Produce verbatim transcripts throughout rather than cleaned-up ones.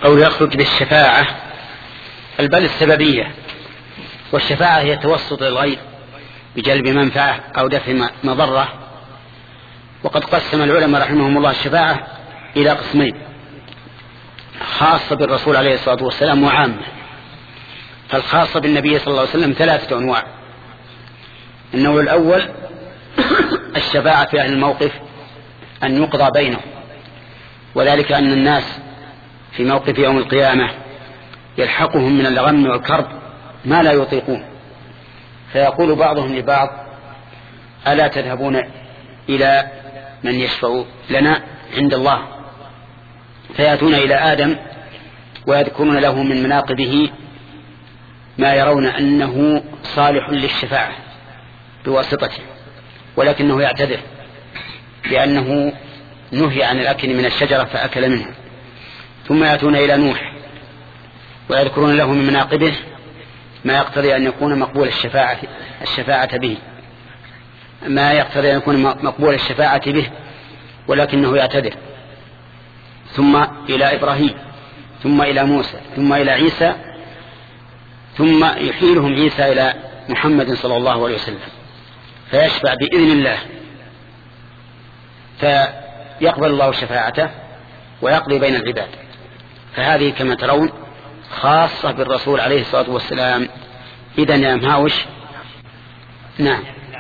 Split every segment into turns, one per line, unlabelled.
أو يخرج بالشفاعة بل السببية، والشفاعة هي التوسط للغير بجلب منفعة أو دفع مضرة. وقد قسم العلماء رحمهم الله الشفاعة إلى قسمين، خاصة بالرسول عليه الصلاة والسلام وعامة. فالخاصة بالنبي صلى الله عليه وسلم ثلاثة أنواع. النوع الأول الشفاعة في أهل الموقف أن يقضى بينهم، وذلك أن الناس في موقف يوم القيامة يلحقهم من الغم والكرب ما لا يطيقون، فيقول بعضهم لبعض: ألا تذهبون إلى من يشفع لنا عند الله؟ فيأتون إلى آدم ويذكرون له من مناقبه ما يرون أنه صالح للشفاعة بواسطته، ولكنه يعتذر لأنه نهي عن الأكل من الشجرة فأكل منها. ثم يأتون إلى نوح ويذكرون له من مناقبه ما يقتضي أن يكون مقبول الشفاعة الشفاعة به ما يقتضي أن يكون مقبول الشفاعة به ولكنه يعتذر. ثم إلى إبراهيم، ثم إلى موسى، ثم إلى عيسى، ثم يحيلهم عيسى إلى محمد صلى الله عليه وسلم فيشفع بإذن الله، فيقبل الله شفاعته ويقضي بين العباد. فهذه كما ترون خاصة بالرسول عليه الصلاة والسلام. إذن يا مهاوش. نعم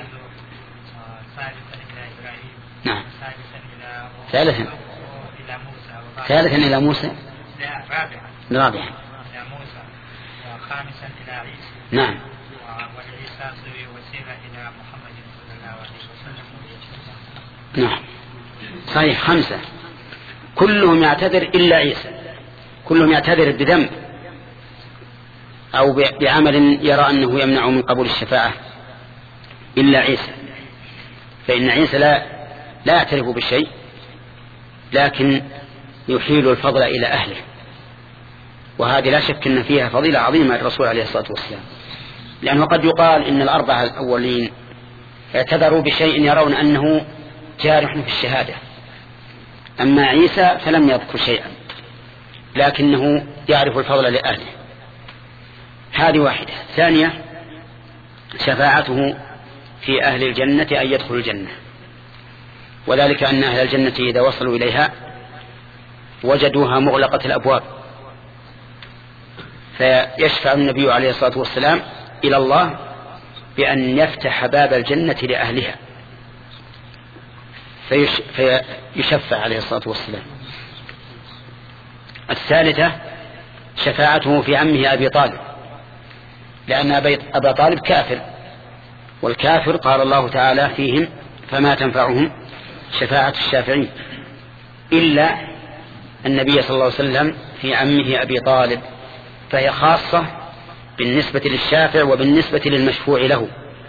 نعم ثالثا ثالثا إلى موسى، رابعا إلى موسى، وخامسا إلى عيسى. نعم والعيسى وسيلة إلى محمد صلى الله عليه وسلم. نعم صحيح، خمسة كلهم يعتذر إلا عيسى، كلهم يعتذر بذنب أو بعمل يرى أنه يمنع من قبول الشفاعة إلا عيسى، فإن عيسى لا لا يعترف بالشيء لكن يحيل الفضل إلى أهله، وهذه لا شك أن فيها فضيلة عظيمة للرسول عليه الصلاة والسلام، لأنه قد يقال إن الأربعة الأولين اعتذروا بشيء يرون أنه جارح في الشهادة، أما عيسى فلم يذكر شيئا لكنه يعرف الفضل لأهله. هذه واحدة. ثانية شفاعته في أهل الجنة أن يدخلوا الجنة، وذلك أن أهل الجنة إذا وصلوا إليها وجدوها مغلقة الأبواب، فيشفع النبي عليه الصلاة والسلام إلى الله بأن يفتح باب الجنة لأهلها فيش فيشفع عليه الصلاة والسلام. الثالثة شفاعته في عمه أبي طالب، لأن أبا طالب كافر، والكافر قال الله تعالى فيهم: فما تنفعهم شفاعة الشافعين، إلا النبي صلى الله عليه وسلم في عمه أبي طالب، فهي خاصة بالنسبة للشافع وبالنسبة للمشفوع له.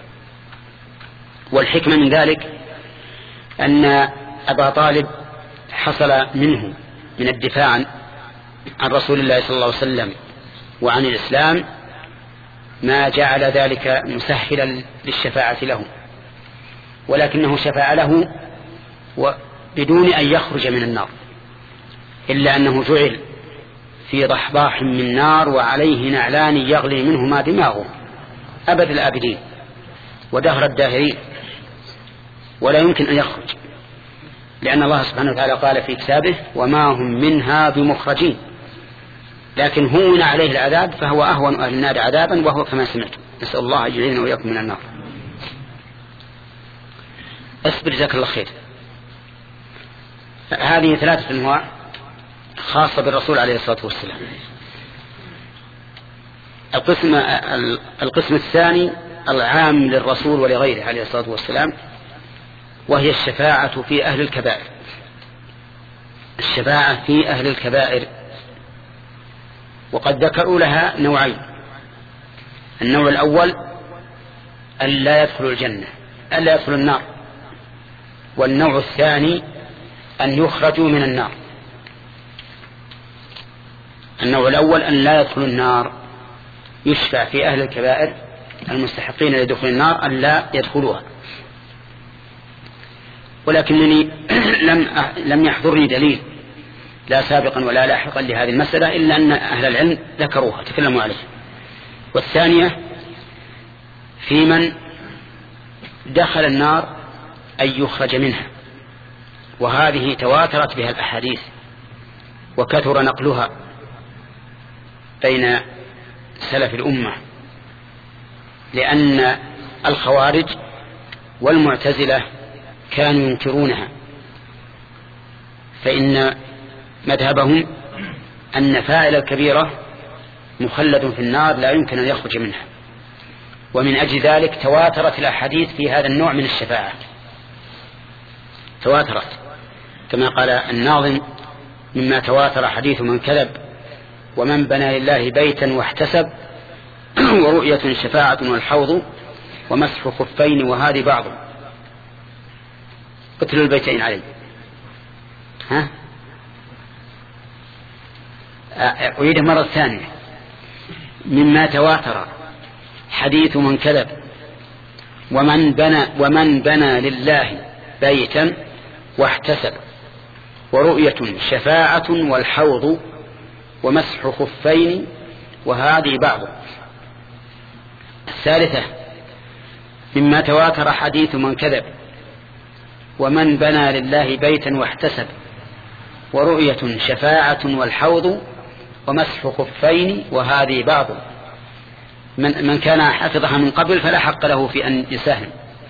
والحكمة من ذلك أن أبا طالب حصل منه من الدفاع عن رسول الله صلى الله عليه وسلم وعن الإسلام ما جعل ذلك مسهلا للشفاعة له، ولكنه شفع له بدون أن يخرج من النار، إلا أنه جعل في ضحضاح من نار وعليه نعلان يغلي منهما دماغه أبد الآبدين ودهر الداهرين، ولا يمكن أن يخرج، لأن الله سبحانه وتعالى قال في كتابه: وما هم منها بمخرجين، لكن هون عليه العذاب فهو أهون أهل النار عذابا وهو كما سمعت. نسأل الله يجعلنا وإياكم من النار. اصبر جزاك الله خير. هذه ثلاثة أنواع خاصة بالرسول عليه الصلاة والسلام. القسم القسم الثاني العام للرسول ولغيره عليه الصلاة والسلام، وهي الشفاعة في أهل الكبائر. الشفاعة في أهل الكبائر، وقد ذكروا لها نوعين: النوع الأول أن لا يدخلوا الجنة، أن لا يدخلوا النار، والنوع الثاني أن يخرجوا من النار. النوع الأول أن لا يدخلوا النار، يشفع في أهل الكبائر المستحقين لدخول النار أن لا يدخلوها، ولكنني لم لم يحضرني دليل لا سابقا ولا لاحقا لهذه المسألة، إلا أن أهل العلم ذكروها تكلموا عليه. والثانية في من دخل النار أن يخرج منها، وهذه تواترت بها الأحاديث وكثر نقلها بين سلف الأمة، لأن الخوارج والمعتزلة كانوا ينكرونها، فإن مذهبهم أن فاعل الكبيرة مخلد في النار لا يمكن أن يخرج منها، ومن أجل ذلك تواترت الأحاديث في هذا النوع من الشفاعة، تواترت كما قال الناظم: مما تواتر حديث من كذب ومن بنى لله بيتا واحتسب ورؤية شفاعة والحوض ومسح خفين وهذه بعض. قتلوا البيتين عليه. ها أعيده مرة ثانية: مما تواتر حديث من كذب ومن بنى ومن بنى لله بيتا واحتسب ورؤية شفاعة والحوض ومسح خفين وهذه بعض. الثالثة: مما تواتر حديث من كذب ومن بنى لله بيتا واحتسب ورؤية شفاعة والحوض ومسح خفين وهذه بعض. من, من كان حفظها من قبل فلا حق له في أن يساهم.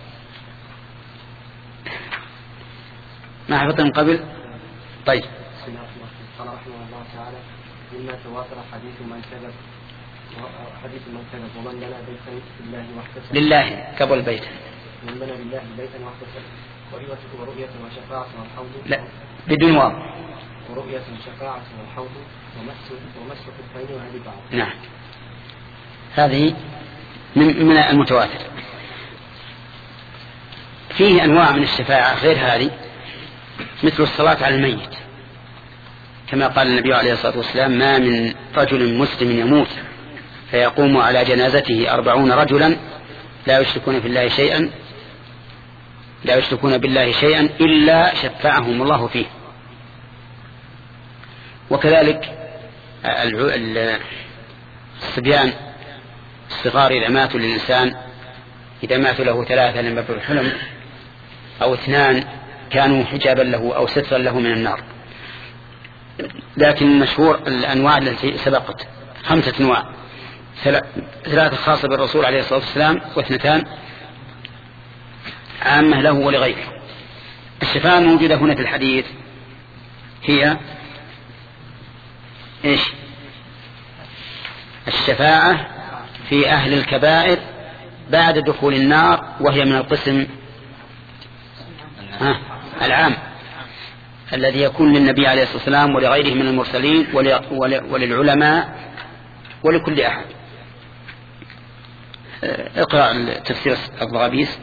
ما حفظها من قبل؟ طيب.
قال رحمه الله تعالى: مما تواتر حديث من كذب حديث من كذب ومن بنى بيتا لله واحتسب
لله قبل بيتا
من بنى لله بيتا واحتسب ورؤية وشفاعة والحوض.
لا بدون واو.
ورؤية شفاعة والحوض ومسح خفين وهذه بعض.
نعم، هذه من من المتواتر. فيه أنواع من الشفاعة غير هذه، مثل الصلاة على الميت، كما قال النبي عليه الصلاة والسلام: ما من رجل مسلم يموت فيقوم على جنازته أربعون رجلا لا يشركون في الله شيئا لا يشركون بالله شيئا إلا شفعهم الله فيه. وكذلك الصبيان الصغار إذا ماتوا للإنسان، إذا ماتوا له ثلاثة لم يبلغ الحلم أو اثنان كانوا حجابا له أو سترا له من النار. لكن المشهور الأنواع التي سبقت خمسة أنواع: ثلاثة خاصة بالرسول عليه الصلاة والسلام، واثنتان عامة له ولغيره. الشفاعة الموجودة هنا في الحديث هي إيش؟ الشفاعة في أهل الكبائر بعد دخول النار، وهي من القسم ها العام الذي يكون للنبي عليه الصلاة والسلام ولغيره من المرسلين وللعلماء ولكل أحد. اقرأ تفسير الضغابيس،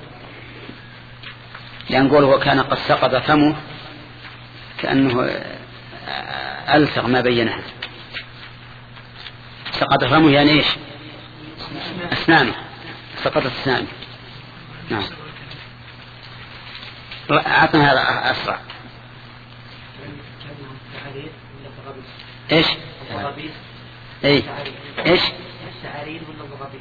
لأن قوله وكان قد سقط فمه كأنه ألصق ما بينها. سقط فمه يعني إيش؟ أسنانه، سقطت أسنانه. نعم، أعطنا هذا أسرع. إيش؟ إيه؟ إيش؟
التعاريض ولا الضغابيس؟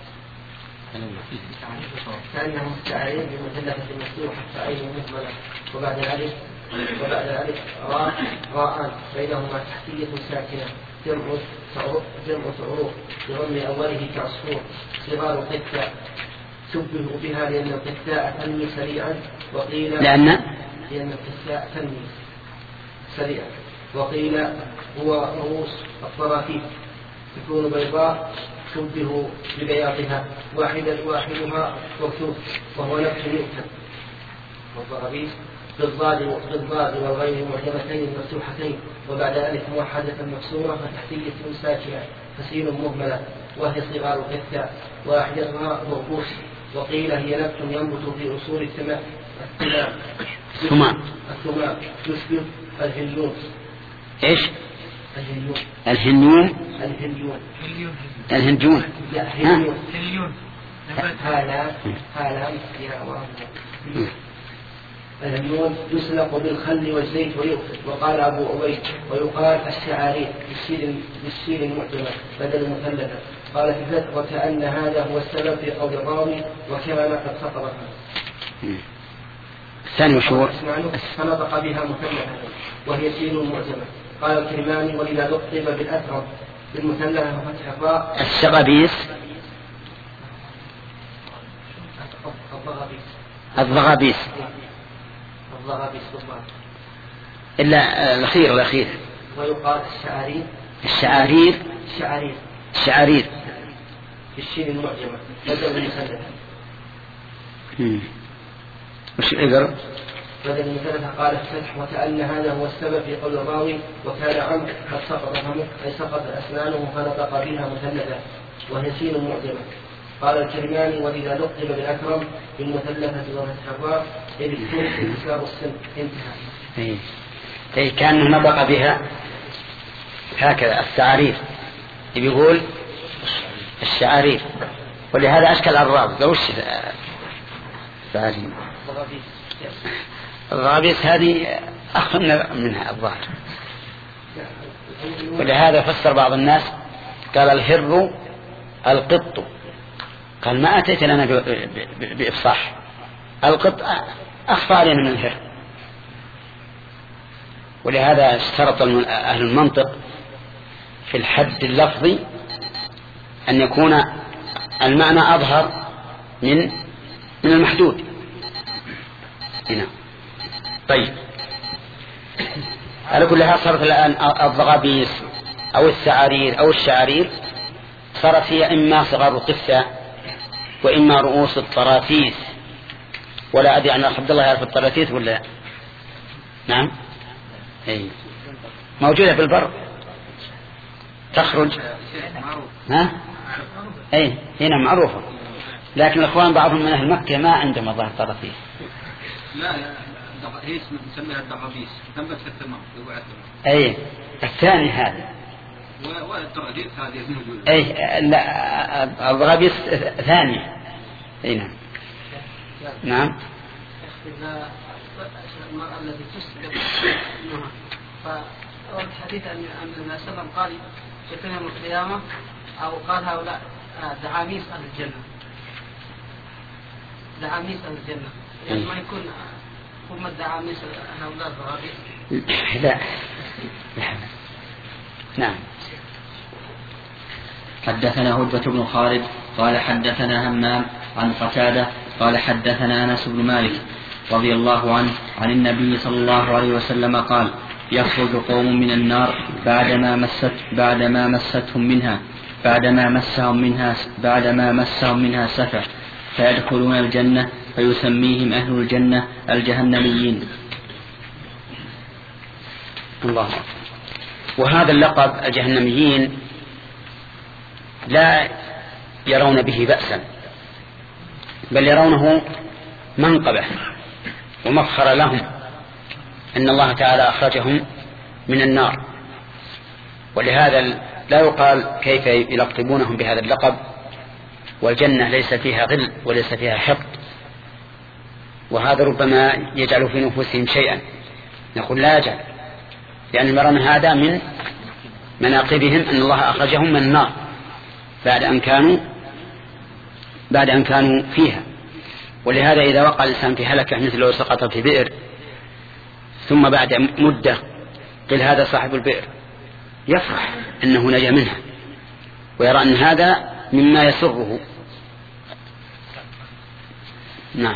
كأنهم التعاريض بمثلثة مفتوحة فأي مهملة وبعد ذلك وبعد ذلك راء راءان بينهما تحتية ساكنة جمع تعروف بضم أوله كعصفور صغار قتة شبهوا بها لأن القتاء تنمي سريعا وقيل
لأن
لأن القتاء تنمي سريعا وقيل هو رؤوس الطرافيف تكون بيضاء شبهوا ببياضها واحدة واحدها وكتوب وهو نفس يؤكد. والضربيس بالضاد بالضاد والغين معجمتين مفتوحتين وبعد ذلك موحدة مكسورة فتحتية ساكنة فسين مهملة وهي صغار قتة واحدتها ضربوس. وقيل هي نبت ينبت في أصول الثماء
الثماء
الثماء يشبه الهليون.
إيش؟
الهليون
الهنيون
الهليون
الهنجون
لا هليون هليون هلا هلا فيها الهميون يسلق بالخل والزيت ويؤكل. وقال أبو عبيد ويقال الشعارير بالسين المعجمة بدل مثلثة. قال في الفتح وكأن هذا هو السبب في قول الراوي وكان قد سقطها.
الثاني مشهور
فنطق بها مثلثة وهي سين معجمة. قال الكرماني ولذا لقب بالأثرم بالمثلثة وفتح الراء
الشغابيس الضغابيس
الضغابيس
إلا الأخير الأخير.
ويقال الشعارير
الشعارير
الشعارير
الشعارير
بالشين المعجمة بدل المثلثة.
وش إقرأ
بدل المثلثة. قال الفتح وكأن هذا هو السبب في قول الراوي وكان عمرو قد سقط فمه أي سقط أسنانه فنطق بها مثلثة وهي سين معجمة. قال الكرماني ولذا لقب بالأكرم بالمثلثة وفتح الراء إذ السين انكسار السن. انتهى.
أي أي كان نطق بها هكذا الشعارير يقول الشعارير. ولهذا أشكل الراوي وش الشعارير الضغابيس هذه أخف منها الظاهر. ولهذا فسر بعض الناس قال الهر القط. قال ما أتيت لنا بإفصاح. القط أخفى علينا من الهر. ولهذا اشترط أهل المنطق في الحد اللفظي أن يكون المعنى أظهر من من المحدود هنا. طيب على كل حال صارت الآن الضغابيس أو السعارير أو الشعارير صارت هي إما صغار القفة وإما رؤوس الطرافيس. ولا أدري أن عبد الله يعرف الطرافيس ولا؟ نعم أي موجودة في البر تخرج ها أي هنا معروفة. لكن الأخوان بعضهم من أهل مكة ما عندهم الظاهر طرافيس.
لا هي نسميها الضغابيس تنبت في الثمار.
أي الثاني هذا
والطرافيس هذه موجودة.
أي لا الضغابيس ثانية. أي نعم نعم.
إذا المرأة التي تسلب فأول حديث أن النبي صلى الله عليه وسلم قال في يوم القيامة أو قال هؤلاء دعاميس أهل الجنة. دعاميس أهل الجنة يعني ما يكون هم الدعاميس هؤلاء الضغابيس.
لا نعم.
حدثنا هدبة بن خالد قال حدثنا همام عن قتادة قال حدثنا أنس بن مالك رضي الله عنه عن النبي صلى الله عليه وسلم قال يخرج قوم من النار بعدما مست بعدما مستهم منها بعدما مسهم منها بعدما مسهم منها سفع فيدخلون الجنة فيسميهم أهل الجنة الجهنميين.
الله. وهذا اللقب الجهنميين لا يرون به بأسا بل يرونه منقبة ومفخر لهم أن الله تعالى أخرجهم من النار. ولهذا لا يقال كيف يلقبونهم بهذا اللقب والجنة ليس فيها غل وليس فيها حقد. وهذا ربما يجعل في نفوسهم شيئا. نقول لا يجعل لأن يرون هذا من مناقبهم أن الله أخرجهم من النار بعد أن كانوا بعد أن كانوا فيها. ولهذا إذا وقع الإنسان في هلكة مثل لو سقط في بئر ثم بعد مدة قيل هذا صاحب البئر يفرح أنه نجا منها ويرى أن هذا مما يسره. نعم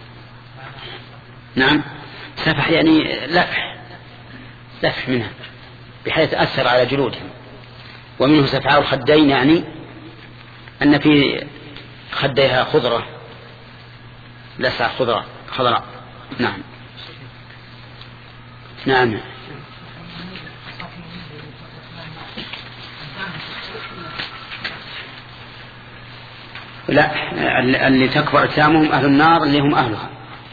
نعم. سفح يعني لفح لفح منها بحيث أثر على جلودهم. ومنه سفعاء الخدين يعني أن في خديها خضرة لسع خضرة خضراء. نعم نعم. لا اللي تكبر أجسامهم أهل النار اللي هم أهلها.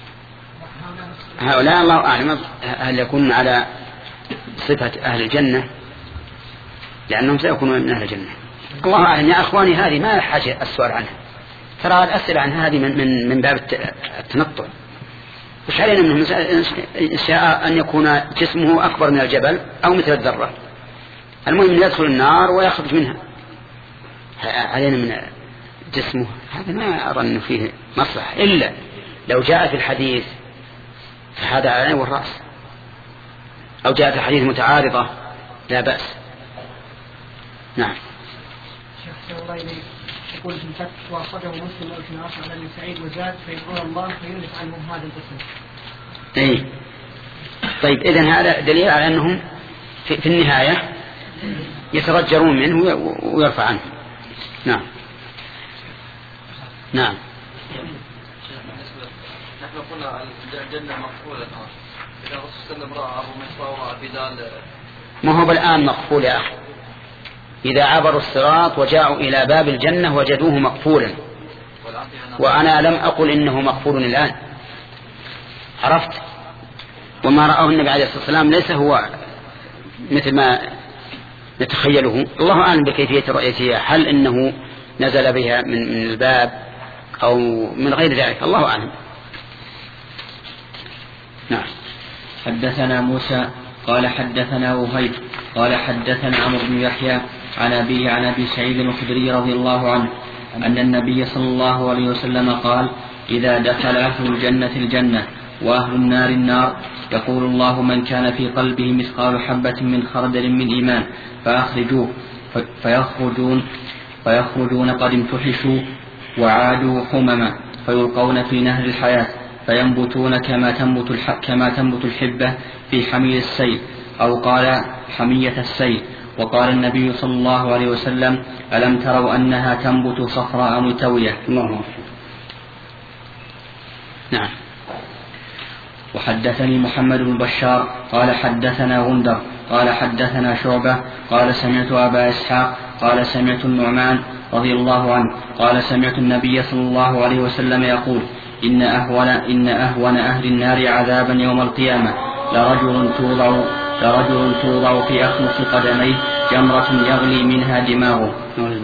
هؤلاء الله أعلم هل يكون على صفة أهل الجنة لأنهم سيكونون من أهل الجنة. الله أعلم. يا أخواني هذه ما حاجة السؤال عنها. ترى الأسئلة عن هذه من, من, من باب التنطع وش علينا منه؟ إن شاء أن يكون جسمه أكبر من الجبل أو مثل الذرة، المهم أن يدخل النار ويخرج منها. علينا من جسمه هذا ما أرى أنه فيه مصلحة، إلا لو جاء في الحديث فهذا على العين والرأس، أو جاء في الحديث متعارضة لا بأس. نعم.
شيخ الله إليك يقول في الفتح وأخرجه مسلم واثني عشر عن ابن سعيد وزاد فيدعون الله فيملك عنهم هذا القسم.
إيه. طيب إذن هذا دليل على أنهم في, في النهاية يترجرون منه ويرفع عنه. نعم. نعم.
نحن قلنا الجنة مقفولة الآن، إذا الرسول صلى الله عليه وسلم رأى أبو مصطفى ورأى بلال.
ما هو الآن مقفول يا أخي؟ إذا عبروا الصراط وجاءوا إلى باب الجنة وجدوه مقفولا، وأنا لم أقل إنه مقفول الآن، عرفت؟ وما رأاه النبي عليه الصلاة والسلام ليس هو مثل ما نتخيله، الله أعلم بكيفية رؤيته، هل إنه نزل بها من الباب أو من غير ذلك، الله أعلم. نعم.
حدثنا موسى قال حدثنا وهيب قال حدثنا عمرو بن يحيى عن أبيه عن أبي سعيد الخدري رضي الله عنه أن النبي صلى الله عليه وسلم قال: إذا دخل أهل الجنة الجنة وأهل النار النار يقول الله: من كان في قلبه مثقال حبة من خردل من إيمان فأخرجوه، فيخرجون فيخرجون قد امتحشوا وعادوا حمما، فيلقون في نهر الحياة فينبتون كما تنبت الح... كما تنبت الحبة في حمية السيل، أو قال حمية السيل. وقال النبي صلى الله عليه وسلم: ألم تروا أنها تنبت صفراء ملتوية؟
الله. نعم.
وحدثني محمد بن بشار قال حدثنا غندر قال حدثنا شعبة قال سمعت أبا إسحاق قال سمعت النعمان رضي الله عنه قال سمعت النبي صلى الله عليه وسلم يقول: إن أهون, إن أهون أهل النار عذابا يوم القيامة لرجل توضع, لرجل توضع في أخمص قدميه جمرة يغلي منها دماغه.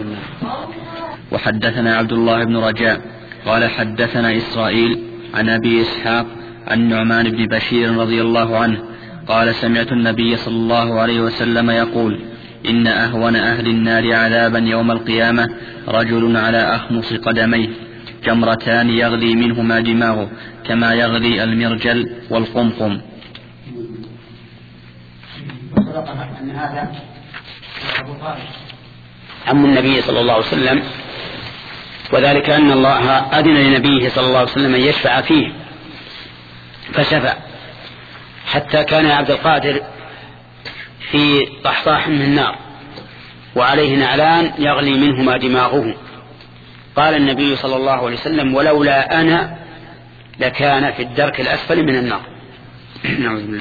وحدثنا عبد الله بن رجاء قال حدثنا إسرائيل عن أبي إسحاق عن نعمان بن بشير رضي الله عنه قال سمعت النبي صلى الله عليه وسلم يقول: إن أهون أهل النار عذابا يوم القيامة رجل على أخمص قدميه جمرتان يغلي منهما دماغه كما يغلي المرجل والقمقم.
أن هذا عم النبي صلى الله عليه وسلم، وذلك أن الله أذن لنبيه صلى الله عليه وسلم أن يشفع فيه فشفع، حتى كان عبد القادر في طحطاح من النار وعليه نعلان يغلي منهما دماغه. قال النبي صلى الله عليه وسلم: ولولا أنا لكان في الدرك الأسفل من النار. نعوذ بالله.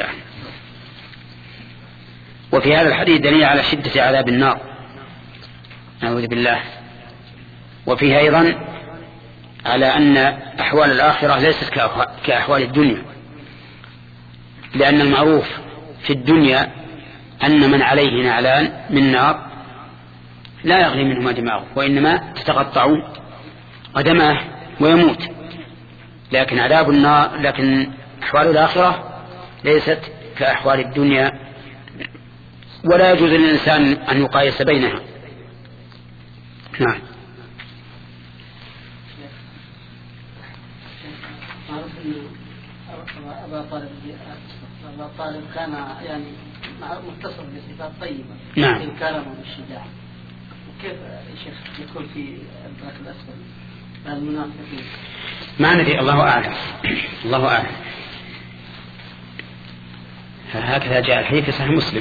وفي هذا الحديث دليل على شدة عذاب النار، نعوذ بالله. وفيه أيضا على أن أحوال الآخرة ليست كأحوال الدنيا، لأن المعروف في الدنيا أن من عليه نعلان من نار لا يغلي منهما دماغه، وإنما تتقطع قدماه ويموت. لكن عذاب النار لكن أحوال الآخرة ليست كأحوال الدنيا، ولا يجوز للإنسان أن يقايس بينها. نعم.
أبا طالب أبا طالب كان يعني متصف بصفات طيبة،
نعم،
الكرم والشجاعة. وكيف يا شيخ يكون في الدرك الأسفل المنافقين؟
ما ندري، الله أعلم، الله أعلم. هكذا جاء الحديث في صحيح مسلم.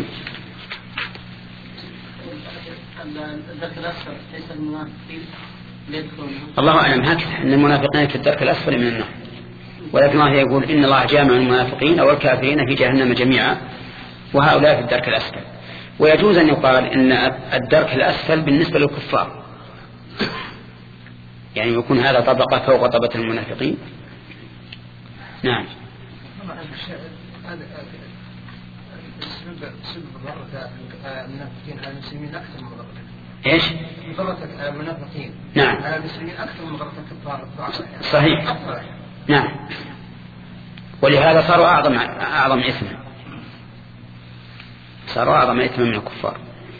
الدرك الأسفل ليس المنافقين يدخلون.
الله أعلم هكذا أن المنافقين في الدرك الأسفل من النار، ولكن الله يقول: إن الله جامع المنافقين أو الكافرين في جهنم جميعا وهؤلاء في الدرك الأسفل. ويجوز أن يقال إن الدرك الأسفل بالنسبة للكفار، يعني يكون هذا طبقة فوق طبقة المنافقين. نعم.
المنافقين على المسلمين أكثر من ضرر.
إيش؟
ضرر المنافقين
نعم
على المسلمين أكثر من ضرر الكفار.
صحيح. نعم. ولهذا صاروا أعظم أعظم إثما، صاروا أعظم إثما من الكفار.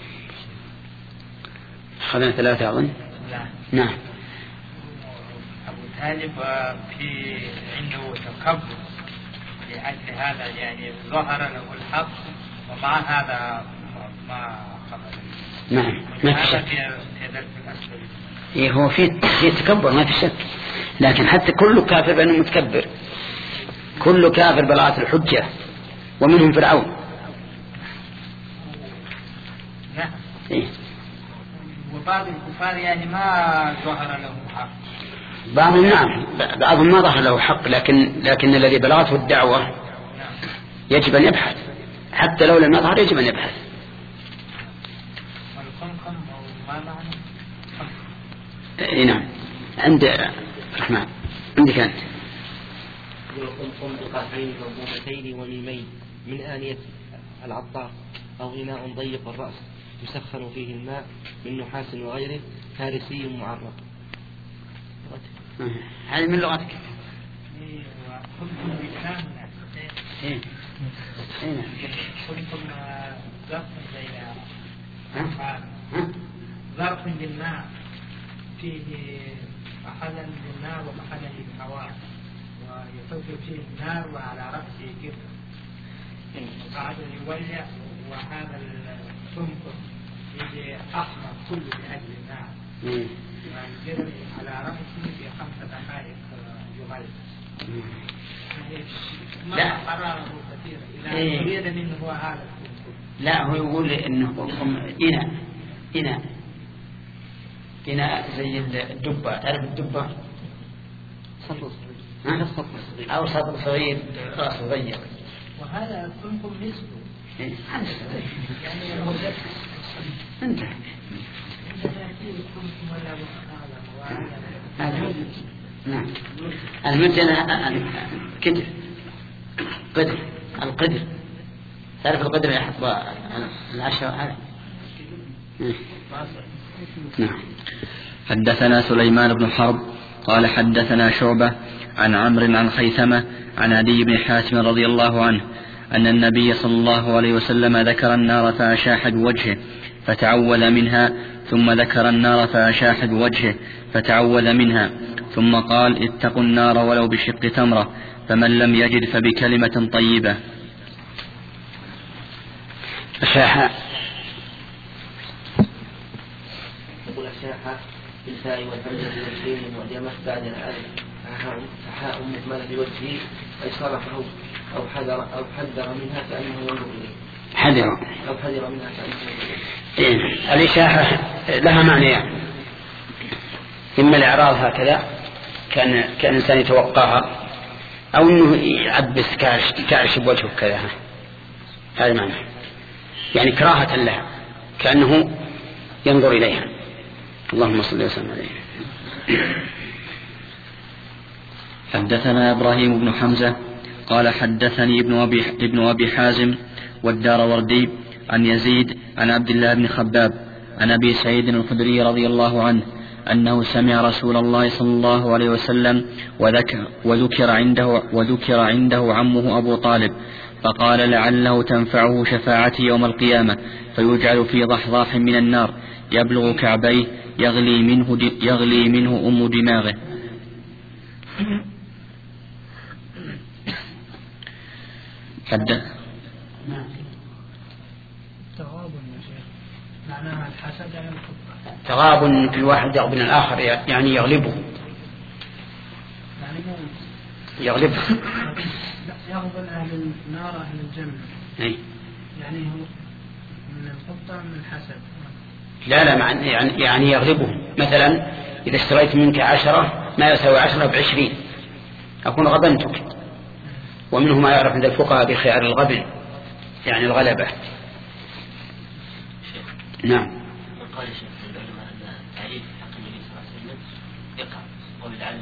خلنا ثلاثة أظن. نعم.
أبو طالب في عنده تكبر لأجل هذا، يعني ظهر له الحق ومع هذا ما قبل.
نعم ما في شك. إيه هو في في تكبر ما في شك، لكن حتى كل كافر بأنه متكبر، كل كافر بلغت الحجة، ومنهم فرعون.
نعم.
إيه.
وبعض الكفار يعني ما ظهر له حق.
بعضهم نعم، بعضهم ما ظهر له حق، لكن لكن الذي بلغته الدعوة يجب أن يبحث، حتى لو لم يظهر يجب أن يبحث.
والقمقم ما معنى؟
إيه نعم. عند الرحمن عندك أنت.
والقمقم بقاعين مضمومتين وميمين من آنية العطار أو إناء ضيق الرأس يسخن فيه الماء من نحاس وغيره، فارسي معرق.
هذه من لغتك.
إيه كنتم ظرف بين ظرف للماء فيه محلا للنار ومحلا للهواء، ويصب فيه النار وعلى رأسه كفر وقعد يولع، وهذا السمك يجي أحمر كله لأجل النار، ويجري على رأسه في خمسة دقائق يغلق.
لا
حراره كثيرة إلى يريد منه هو هذا.
لا هو يقول إنه إناء إناء إناء زي الدبة، تعرف الدبة؟
سطل صغير
أو سطل صغير رأس ضيق،
وهذا كنتم مثله.
إيه
يعني
أنت نعم. المثل كدر قدر القدر، تعرف القدر يحط العشرة هذا.
نعم. حدثنا سليمان بن حرب قال حدثنا شعبة عن عمرو عن خيثمة عن عدي بن حاتم رضي الله عنه أن النبي صلى الله عليه وسلم ذكر النار فأشاح بوجهه فتعوذ منها، ثم ذكر النار فأشاح بوجهه فتعوذ منها، ثم قال اتقوا النار ولو بشق تمرة، فمن لم يجد فبكلمة طيبة.
أشاح
يقول أشاح بالفاء والهمزة والسين المعجمة بعد الألف فحاء مكملة بوجهه، أي صرفه أو حذر أو حذر منها كأنه ينظر إليه.
حذر
أو حذر منها كأنه ينظر
إليه. إيه. الإشاحة لها معنى يعني. إما الإعراض هكذا كان كان الإنسان يتوقعها، أو إنه يعبس كارش كارش بوجهه كذا، هذا معنى يعني كراهة لها كأنه ينظر إليها. اللهم صل وسلم عليه.
حدثنا إبراهيم بن حمزة قال حدثني ابن أبي, ابن أبي حازم والدار وردي عن يزيد عن عبد الله بن خباب عن أبي سعيد الخدري رضي الله عنه أنه سمع رسول الله صلى الله عليه وسلم وذكر, وذكر, عنده, وذكر عنده عمه أبو طالب، فقال لعله تنفعه شفاعتي يوم القيامة، فيجعل في ضحضاح من النار يبلغ كعبيه يغلي منه, يغلي منه أم دماغه. حد
معناها الحسد
تغاب في الواحد يغبن الآخر، يعني يغلبه يغلبه
يغبن أهل النار أهل الجنة.
أي.
يعني هو من الخطة من الحسد.
لا لا يعني, يعني يغلبه. مثلا إذا اشتريت منك عشرة ما يساوي عشرة بعشرين أكون غبنتك. ومنه ما يعرف عند الفقهاء بخيار الغبن يعني الغلبة. نعم.
قال الشيخ العلماء أن تعريف حق النبي صلى الله عليه وسلم يقع ولعل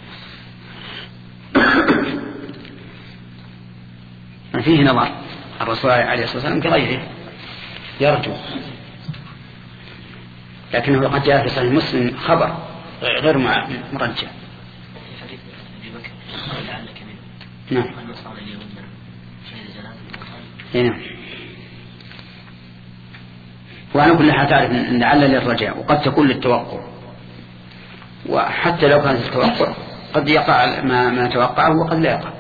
الله
فيه نظر. الرسول عليه الصلاة والسلام كغيره يرجو، لكنه قد جاء في صحيح مسلم خبر غير مرجع.
في حديث أبي بكر لعلك منه.
نعم.
النبي صلى الله
هنا. وعلى كل حال تعرف أن لعل للرجاء وقد تكون للتوقع، وحتى لو كانت التوقع قد يقع ما, ما توقعه وقد لا يقع.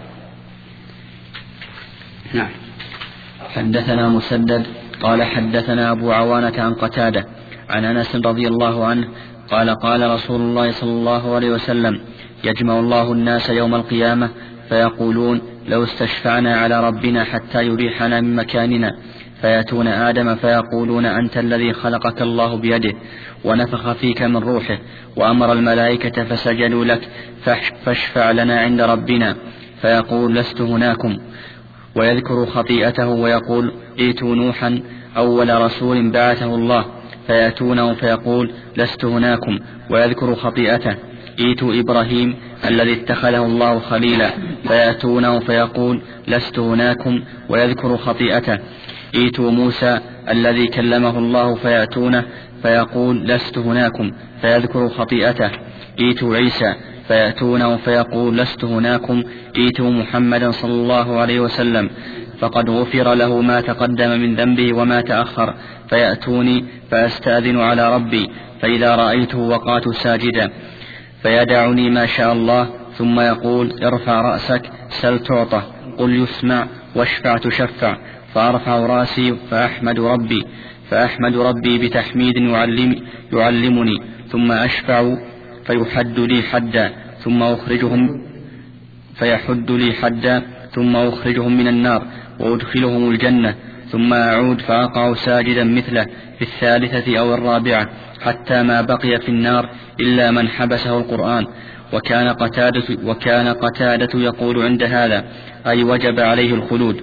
نعم.
حدثنا مسدد قال حدثنا أبو عوانة عن قتادة عن أنس رضي الله عنه قال قال رسول الله صلى الله عليه وسلم يجمع الله الناس يوم القيامة فيقولون لو استشفعنا على ربنا حتى يريحنا من مكاننا، فيأتون آدم فيقولون أنت الذي خلقك الله بيده ونفخ فيك من روحه وأمر الملائكة فسجدوا لك فاشفع لنا عند ربنا، فيقول لست هناكم، ويذكر خطيئته ويقول ائتوا نوحا أول رسول بعثه الله، فيأتونه فيقول لست هناكم، ويذكر خطيئته، ائتوا إبراهيم الذي اتخذه الله خليلا، فيأتونه فيقول لست هناكم، ويذكر خطيئته، ائتوا موسى الذي كلمه الله، فيأتونه فيقول لست هناكم، فيذكر خطيئته، ائتوا عيسى، فيأتونه فيقول لست هناكم، ائتوا محمدا صلى الله عليه وسلم فقد غفر له ما تقدم من ذنبه وما تأخر، فيأتوني فأستأذن على ربي، فإذا رأيته وقعت ساجدا، فيدعني ما شاء الله، ثم يقول ارفع رأسك سل تعطى، قل يسمع، واشفع تشفع، فأرفع رأسي فأحمد ربي فأحمد ربي بتحميد يعلم يعلمني، ثم أشفع فيحد لي حدا، ثم أخرجهم فيحد لي حدا ثم أخرجهم من النار وأدخلهم الجنة، ثم أعود فأقع ساجدا مثله في الثالثة أو الرابعة، حتى ما بقي في النار إلا من حبسه القرآن. وكان قتادة, وكان قتادة يقول عند هذا أي وجب عليه الخلود.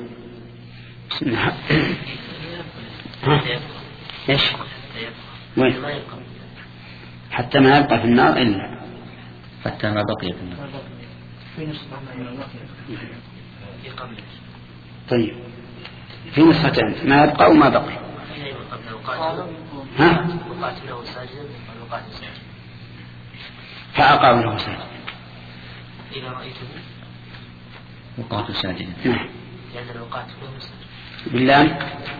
إيش؟ وين؟ حتى ما يبقى في النار إلا
حتى ما بقي في النار.
طيب في نسختين ما يبقى وما بقي. ها؟ فأقام له ساجدا.
إذا رأيته
وقعت ساجدا.
نعم.
لأن وقعت له ساجدا.
بالله.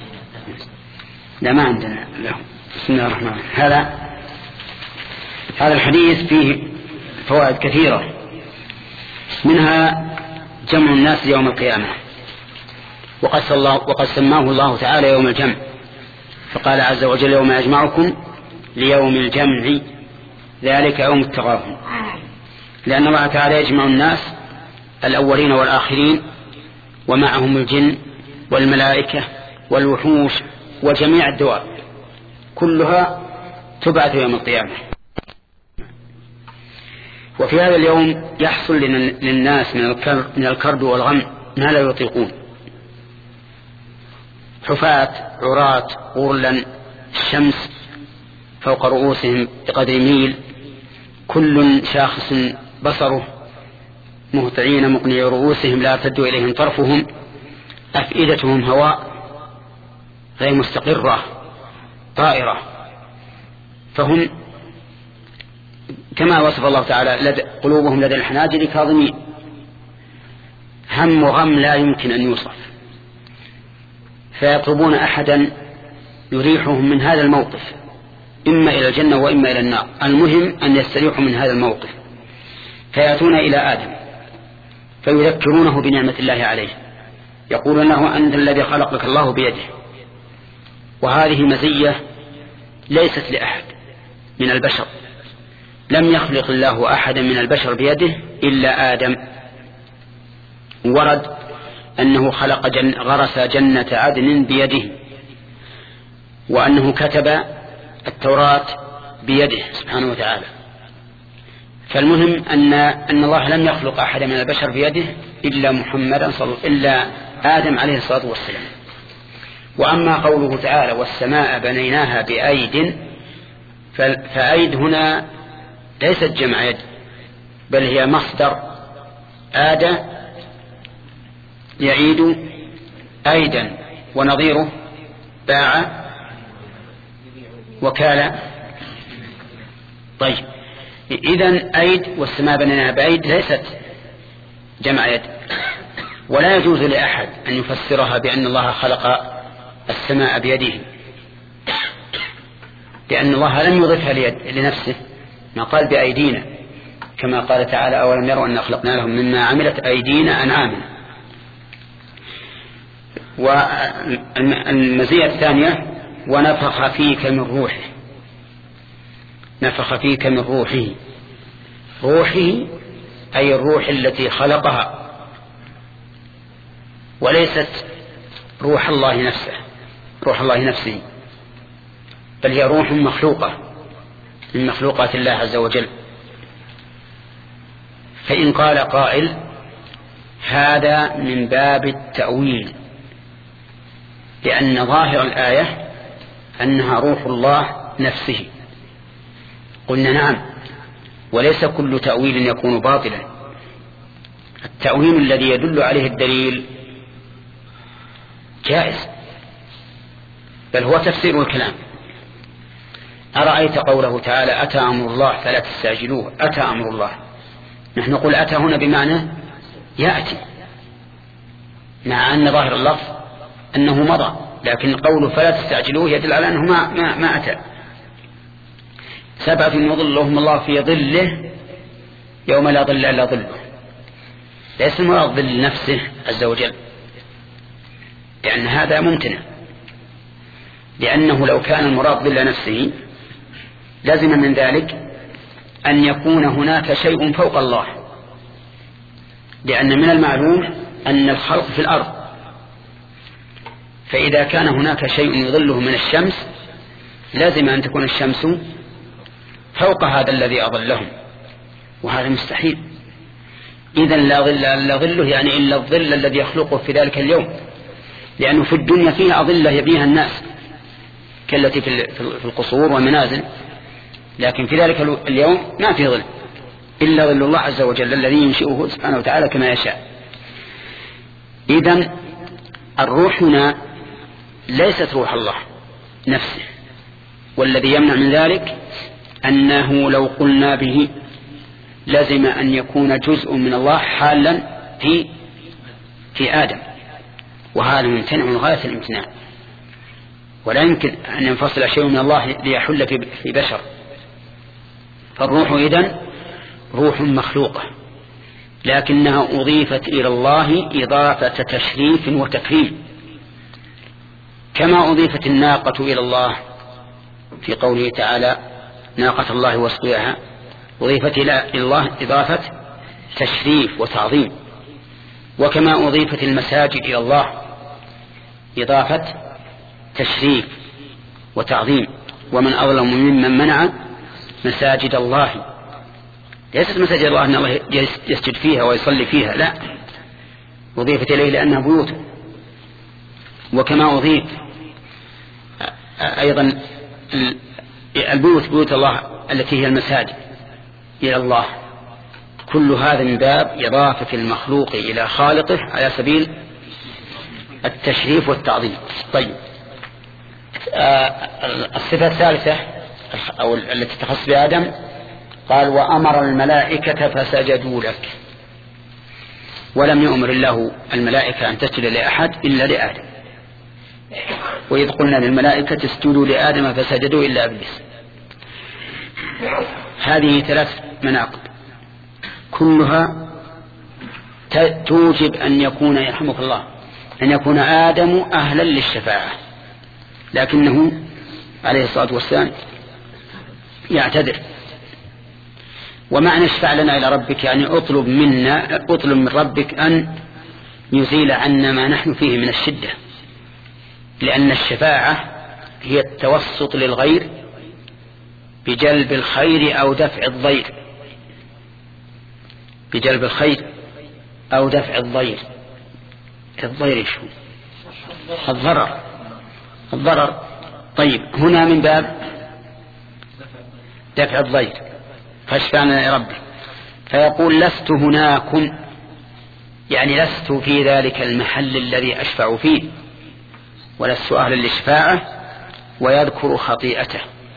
لا ما عندنا له. بسم الله الرحمن الرحيم. هذا هذا الحديث فيه فوائد كثيرة، منها جمع الناس يوم القيامة، وقد, وقد سماه الله تعالى يوم الجمع، فقال عز وجل يوم يجمعكم ليوم الجمع ذلك يوم التغابن، لأن الله تعالى يجمع الناس الأولين والآخرين ومعهم الجن والملائكة والوحوش وجميع الدواب كلها تبعث يوم القيامة. وفي هذا اليوم يحصل للناس من الكرب والغم ما لا يطيقون، حفاة عراة غرلا، الشمس فوق رؤوسهم بقدر ميل، كل شاخص بصره، مهطعين مقنعي رؤوسهم لا يرتد إليهم طرفهم، أفئدتهم هواء غير مستقرة طائرة، فهم كما وصف الله تعالى لدى قلوبهم لدى الحناجر كاظمين، هم وغم لا يمكن أن يوصف، فيطلبون أحدا يريحهم من هذا الموقف، إما إلى الجنة وإما إلى النار، المهم أن يستريحوا من هذا الموقف، فيأتون إلى آدم فيذكرونه بنعمة الله عليه، يقولون له أنت الذي خلقك الله بيده. وهذه مزية ليست لأحد من البشر، لم يخلق الله أحدا من البشر بيده إلا آدم. ورد أنه خلق جن غرس جنة عدن بيده، وأنه كتب التوراة بيده سبحانه وتعالى. فالمهم أن أن الله لم يخلق أحدا من البشر بيده إلا محمدا صلى إلا آدم عليه الصلاة والسلام. وأما قوله تعالى والسماء بنيناها بأيد، فأيد هنا ليست جمع يد، بل هي مصدر آد يعيد أيدا، ونظيره باع وكال. طيب إذن أيد والسماء بنيناها بأيد ليست جمع يد، ولا يجوز لأحد أن يفسرها بأن الله خلق السماء بيده، لأن الله لم يضفها لنفسه، ما قال بأيدينا، كما قال تعالى أولم يروا أن خلقنا لهم مما عملت أيدينا أنعاما. والمزية الثانية ونفخ فيك من روحه، نفخ فيك من روحه، روحه أي الروح التي خلقها، وليست روح الله نفسه، روح الله نفسه، بل هي روح مخلوقة من مخلوقات الله عز وجل. فإن قال قائل هذا من باب التأويل، لأن ظاهر الآية أنها روح الله نفسه، قلنا نعم، وليس كل تأويل يكون باطلا. التأويل الذي يدل عليه الدليل جائز، بل هو تفسير الكلام. أرأيت قوله تعالى أتى أمر الله فلا تستعجلوه، أتى أمر الله، نحن نقول أتى هنا بمعنى يأتي، مع أن ظاهر اللفظ أنه مضى، لكن قوله فلا تستعجلوه يدل على أنه ما, ما, ما أتى. سبعة يظلهم الله في ظله يوم لا ظل إلا ظله، ليس المراد ظل نفسه عز وجل، لأن هذا ممتنع، لأنه لو كان المراد ظل نفسه لازم من ذلك أن يكون هناك شيء فوق الله، لأن من المعلوم أن الخلق في الأرض، فإذا كان هناك شيء يظله من الشمس لازم أن تكون الشمس فوق هذا الذي أظلهم، وهذا مستحيل. إذن لا ظل إلا ظله، يعني إلا الظل الذي يخلقه في ذلك اليوم، لأنه في الدنيا فيها أظلة يبنيها الناس كالتي في القصور والمنازل، لكن في ذلك اليوم ما في ظل إلا ظل الله عز وجل الذي ينشئه سبحانه وتعالى كما يشاء. إذن الروح هنا ليست روح الله نفسه، والذي يمنع من ذلك أنه لو قلنا به لازم أن يكون جزء من الله حالا في في آدم، وهذا ممتنع من غاية الامتناع، ولا يمكن أن ينفصل شيء من الله ليحل في بشر. فالروح إذن روح مخلوقة، لكنها أضيفت إلى الله إضافة تشريف وتكريم، كما أضيفت الناقة إلى الله في قوله تعالى ناقة الله وسقياها، أضيفت إلى الله إضافة تشريف وتعظيم، وكما أضيفت المساجد إلى الله إضافة تشريف وتعظيم. ومن أظلم ممن منع مساجد الله، ليست مساجد الله أن الله يسجد فيها ويصلي فيها، لا، أضيفت إليه لأنها بيوت. وكما أضيف أيضا البيوت بيوت الله التي هي المساجد إلى الله، كل هذا من باب إضافة المخلوق إلى خالقه على سبيل التشريف والتعظيم. طيب، آه الصفة الثالثة أو التي تخص بآدم قال وأمر الملائكة فسجدوا لك، ولم يؤمر الله الملائكة أن تسجد لأحد إلا لآدم، وإذ قلنا للملائكة اسجدوا لآدم فسجدوا إلا إبليس. هذه ثلاث مناقب كلها توجب أن يكون يرحمك الله أن يكون آدم أهلا للشفاعة، لكنه عليه الصلاة والسلام يعتذر. ومعنى اشفع لنا إلى ربك يعني اطلب منا اطلب من ربك أن يزيل عنا ما نحن فيه من الشدة، لأن الشفاعة هي التوسط للغير بجلب الخير أو دفع الضير، بجلب الخير أو دفع الضير. الضير شو؟ الضرر، الضرر. طيب، هنا من باب دفع الضير، فاشفعنا يا ربي. فيقول لست هناكم، يعني لست في ذلك المحل الذي أشفع فيه، ولست أهلا للشفاعة، ويذكر خطيئته،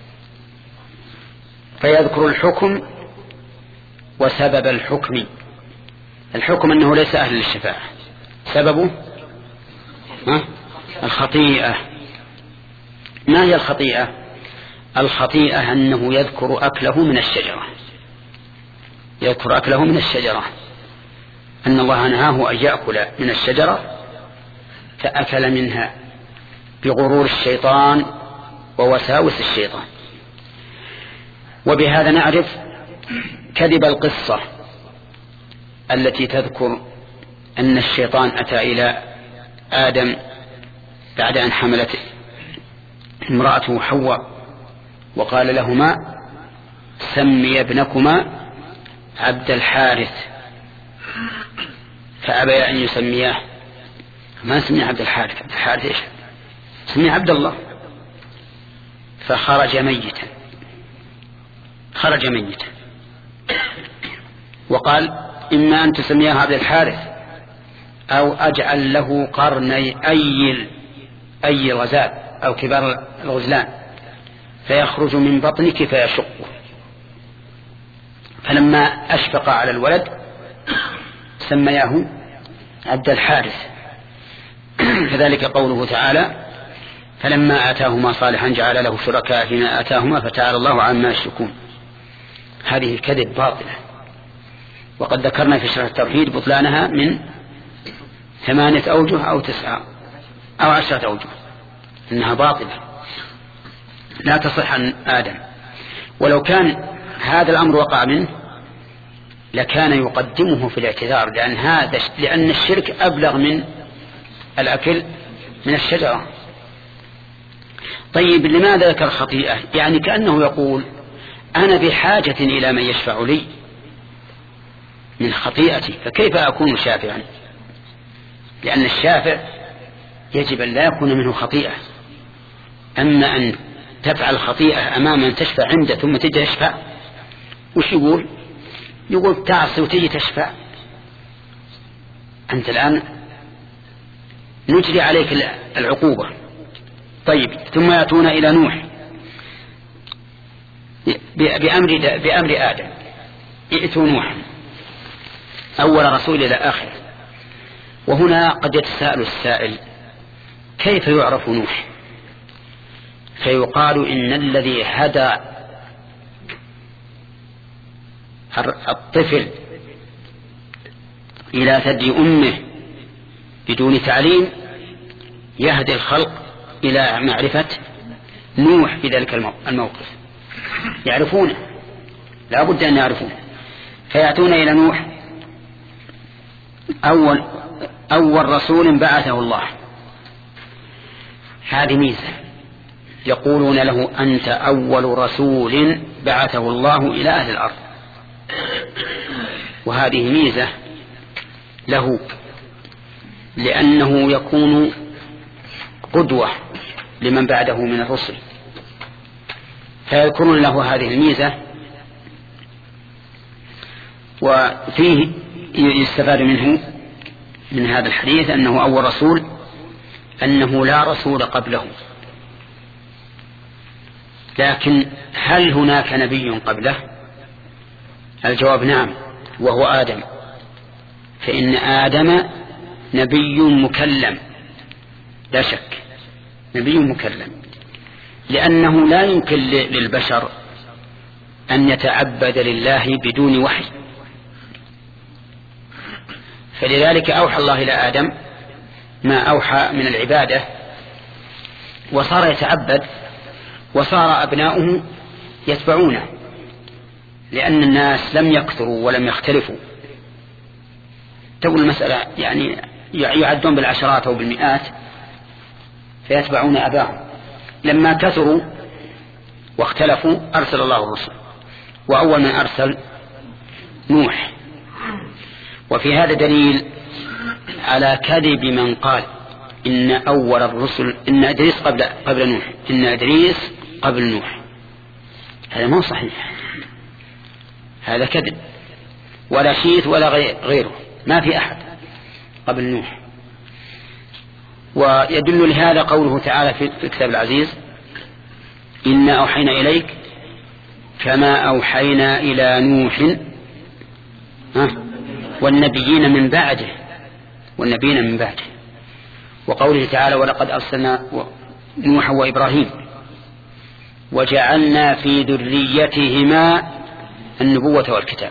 فيذكر الحكم وسبب الحكم. الحكم أنه ليس أهل للشفاعة، سببه ها؟ الخطيئة. ما هي الخطيئة؟ الخطيئة أنه يذكر أكله من الشجرة، يذكر أكله من الشجرة، أن الله نهاه أن يأكل من الشجرة فأكل منها بغرور الشيطان ووساوس الشيطان. وبهذا نعرف كذب القصة التي تذكر أن الشيطان أتى إلى آدم بعد أن حملت امرأته حواء وقال لهما سمي ابنكما عبد الحارث، فأبى أن يسمياه، ما سمي عبد الحارث، عبد الحارث إيش؟ سمي عبد الله، فخرج ميتا، خرج ميتا، وقال إما أن تسمياه عبد الحارث أو أجعل له قرني أي أي الغزال أو كبار الغزلان فيخرج من بطنك فيشقه. فلما أشفق على الولد سمياه عبد الحارث. كذلك قوله تعالى فلما آتاهما صالحا جعل له شركاء فيما آتاهما فتعالى الله عما يشركون. هذه كذب باطلة، وقد ذكرنا في شرح التوحيد بطلانها من ثمانية أوجه أو تسعة أو عشرة أوجه، إنها باطلة لا تصح عن آدم. ولو كان هذا الأمر وقع منه لكان يقدمه في الاعتذار، لأن هذا لأن الشرك أبلغ من الأكل من الشجرة. طيب لماذا ذكر خطيئة؟ يعني كأنه يقول أنا بحاجة إلى من يشفع لي من خطيئتي، فكيف أكون شافعا؟ لأن الشافع يجب أن لا يكون منه خطيئة. أما أن تفعل خطيئة أمام من تشفع عنده ثم تجي تشفع، وش يقول؟ يقول تعصي وتجي تشفع، أنت الآن نجري عليك العقوبة. طيب ثم يأتون إلى نوح بأمر, بأمر آدم، ائتوا نوح أول رسول إلى آخر. وهنا قد يتساءل السائل كيف يعرف نوح؟ فيقال إن الذي هدى الطفل إلى ثدي أمه بدون تعليم يهدي الخلق إلى معرفة نوح في ذلك الموقف، يعرفونه، لا بد أن يعرفونه. فيأتون إلى نوح أول, أول رسول بعثه الله. هذه ميزة، يقولون له أنت أول رسول بعثه الله إلى أهل الأرض، وهذه ميزة له لأنه يكون قدوة لمن بعده من الرسل، فيذكرون له هذه الميزة. وفيه يستفاد منه من هذا الحديث أنه أول رسول، أنه لا رسول قبله. لكن هل هناك نبي قبله؟ الجواب نعم، وهو آدم، فإن آدم نبي مكلم لا شك، نبي مكلم، لأنه لا يمكن للبشر أن يتعبد لله بدون وحي، فلذلك أوحى الله إلى آدم ما أوحى من العبادة، وصار يتعبد، وصار أبناؤه يتبعونه، لأن الناس لم يكثروا ولم يختلفوا. تقول المسألة يعني يعدون بالعشرات أو بالمئات فيتبعون أباهم. لما كثروا واختلفوا أرسل الله الرسل، وأول من أرسل نوح. وفي هذا دليل على كذب من قال إن أول الرسل إن إدريس قبل قبل نوح، إن إدريس قبل نوح. هذا ما صحيح، هذا كذب، ولا شيث ولا غيره، ما في أحد قبل نوح. ويدل لهذا قوله تعالى في الكتاب العزيز إنا أوحينا إليك كما أوحينا إلى نوح والنبيين من بعده والنبيين من بعده. وقوله تعالى ولقد أرسلنا نوحا وإبراهيم وجعلنا في ذريتهما النبوة والكتاب.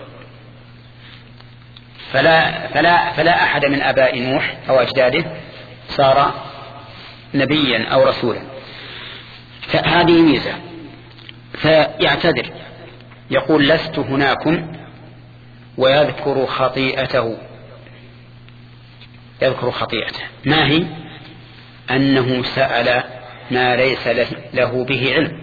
فلا, فلا, فلا أحد من آباء نوح أو أجداده صار نبيا أو رسولا. فهذه ميزة. فيعتذر يقول لست هناكم ويذكر خطيئته يذكر خطيئته ما هي؟ أنه سأل ما ليس له به علم،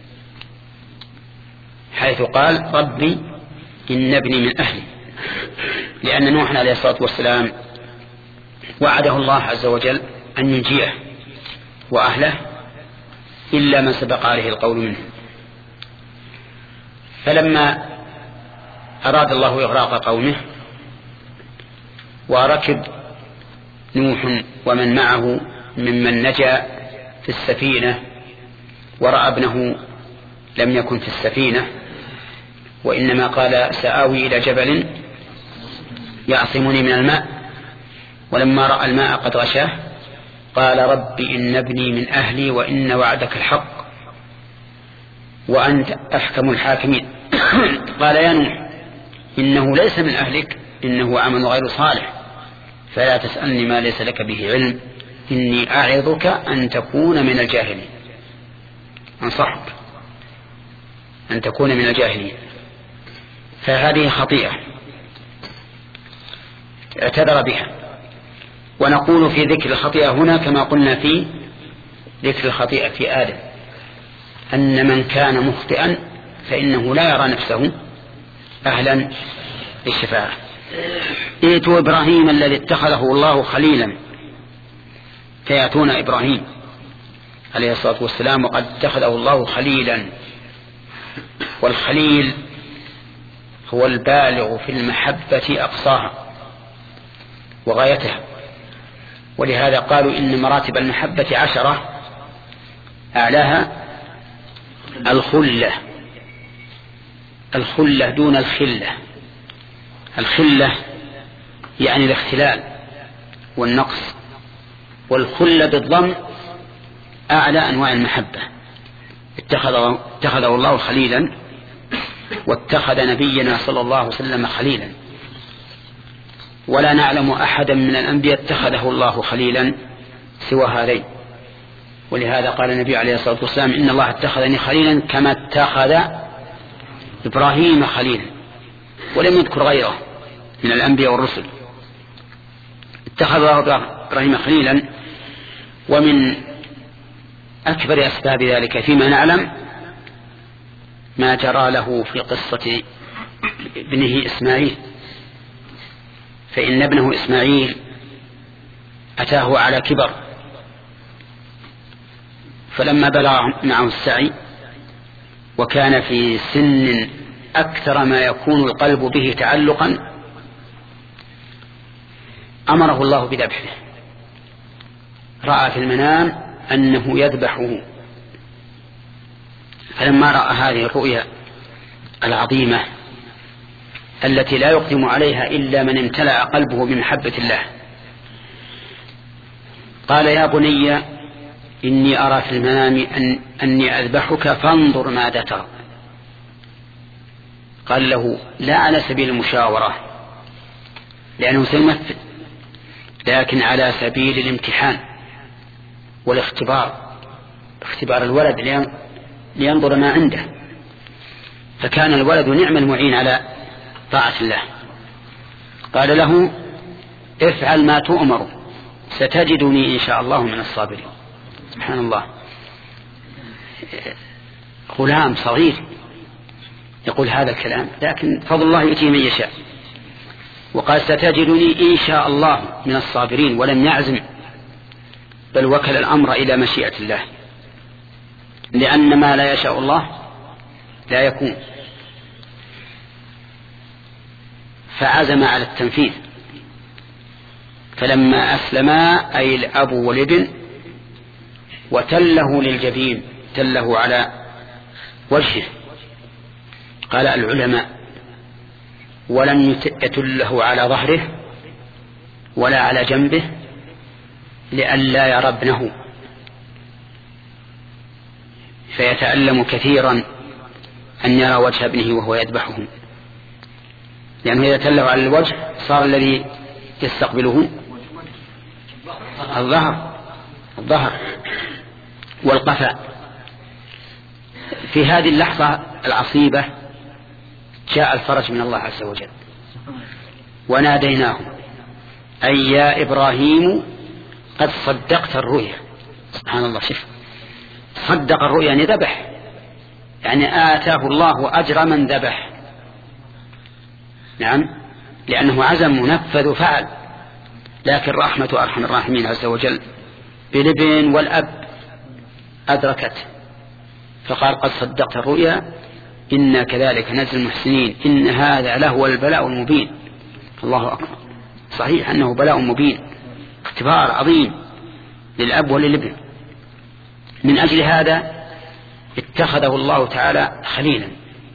حيث قال ربي إن ابني من أهلي، لأن نوح عليه الصلاة والسلام وعده الله عز وجل أن ينجيه وأهله إلا من سبق عليه القول منه. فلما أراد الله إغراق قومه وركب نوح ومن معه ممن نجا في السفينة ورأى ابنه لم يكن في السفينة وإنما قال سآوي إلى جبل يعصمني من الماء، ولما رأى الماء قد غشاه قال رب إن ابني من أهلي وإن وعدك الحق وأنت أحكم الحاكمين. قال يا نوح إنه ليس من أهلك إنه عمل غير صالح فلا تسألني ما ليس لك به علم إني أعظك أن تكون من الجاهلين. أنصحك أن تكون من الجاهلين. فهذه خطيئة اعتذر بها. ونقول في ذكر الخطيئة هنا كما قلنا في ذكر الخطيئة في آدم أن من كان مخطئا فإنه لا يرى نفسه أهلا للشفاعة. ائتوا إبراهيم الذي اتخذه الله خليلا، فيأتون إبراهيم عليه الصلاة والسلام وقد اتخذه الله خليلا. والخليل هو البالغ في المحبة أقصاها وغايتها، ولهذا قالوا إن مراتب المحبة عشرة أعلاها الخلة الخلة دون الخلة. الخلة يعني الاختلال والنقص، والخلة بالضم أعلى أنواع المحبة. اتخذه, اتخذه الله خليلا واتخذ نبينا صلى الله عليه وسلم خليلا، ولا نعلم أحدا من الأنبياء اتخذه الله خليلا سوى هذين. ولهذا قال النبي عليه الصلاة والسلام إن الله اتخذني خليلا كما اتخذ إبراهيم خليلا، ولم يذكر غيره من الأنبياء والرسل. اتخذ الله إبراهيم خليلا. ومن أكبر أسباب ذلك فيما نعلم ما جرى له في قصة ابنه إسماعيل، فإن ابنه إسماعيل أتاه على كبر، فلما بلغ معه السعي وكان في سن أكثر ما يكون القلب به تعلقا أمره الله بذبحه. رأى في المنام أنه يذبحه، فلما رأى هذه الرؤيا العظيمة التي لا يقدم عليها إلا من امتلأ قلبه بمحبة الله قال يا بني إني أرى في المنام أن أني أذبحك فانظر ماذا ترى. قال له لا على سبيل المشاورة لأنه سيمثل، لكن على سبيل الامتحان والاختبار، اختبار الولد لينظر ما عنده. فكان الولد نعم المعين على طاعة الله. قال له افعل ما تؤمر ستجدني إن شاء الله من الصابرين. سبحان الله، غلام صغير يقول هذا الكلام، لكن فضل الله يؤتيه من يشاء. وقال ستجدني إن شاء الله من الصابرين، ولم يعزم بل وكل الأمر إلى مشيئة الله، لأن ما لا يشاء الله لا يكون. فعزم على التنفيذ. فلما أسلما أي الأب والابن وتله للجبين، تله على وجهه، قال العلماء ولم يتله على ظهره ولا على جنبه لئلا يرى ابنه، فيتألم كثيرا أن يرى وجه ابنه وهو يذبحه، لأنه إذا تله على الوجه صار الذي يستقبله الظهر الظهر والقفا. في هذه اللحظة العصيبة جاء الفرج من الله عز وجل، وناديناه أي يا إبراهيم قد صدقت الرؤيا. سبحان الله، شوف، صدق الرؤيا يعني ذبح، يعني آتاه الله أجر من ذبح. نعم، لأنه عزم ونفذ وفعل، لكن رحمة أرحم الراحمين عز وجل بالابن والأب أدركته، فقال قد صدقت الرؤيا إنا كذلك نجزي المحسنين إن هذا لهو البلاء المبين. الله أكبر، صحيح أنه بلاء مبين، اختبار عظيم للأب وللابن. من أجل هذا اتخذه الله تعالى خليلا،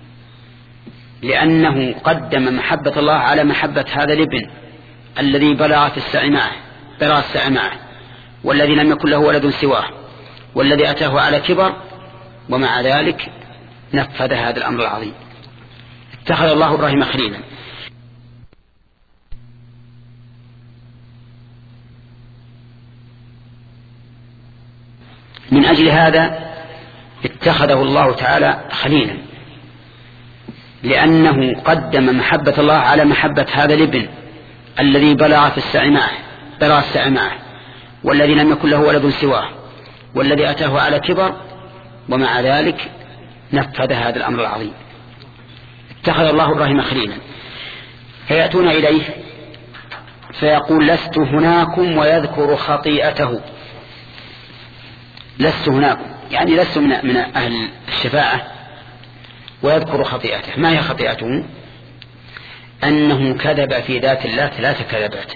لأنه قدم محبة الله على محبة هذا الابن الذي بلغ في السعي معه بلغ السعي معه والذي لم يكن له ولد سواه والذي أتاه على كبر، ومع ذلك نفذ هذا الأمر العظيم. اتخذ الله إبراهيم خليلا. من أجل هذا اتخذه الله تعالى خليلا، لأنه قدم محبة الله على محبة هذا الابن الذي بلغ في السعي معه بلغ السعي معه والذي لم يكن له ولد سواه والذي أتاه على كبر، ومع ذلك نفذ هذا الأمر العظيم. اتخذ الله إبراهيم خليلا. فيأتون إليه فيقول لست هناكم ويذكر خطيئته. لست هناكم يعني لست من, من أهل الشفاعة، ويذكر خطيئته. ما هي خطيئته؟ أنه كذب في ذات الله ثلاث كذبات.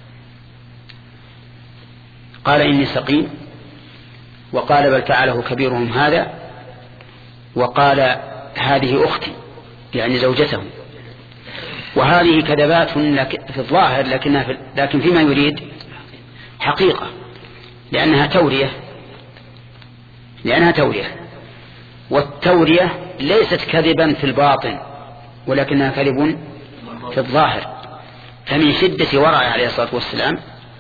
قال إني سقيم، وقال بل فعله كبيرهم هذا، وقال هذه أختي يعني زوجته. وهذه كذبات في الظاهر لكنها في لكن فيما يريد حقيقة، لأنها تورية لأنها تورية والتورية ليست كذبا في الباطن ولكنها كذب في الظاهر. فمن شدة ورعه عليه الصلاة والسلام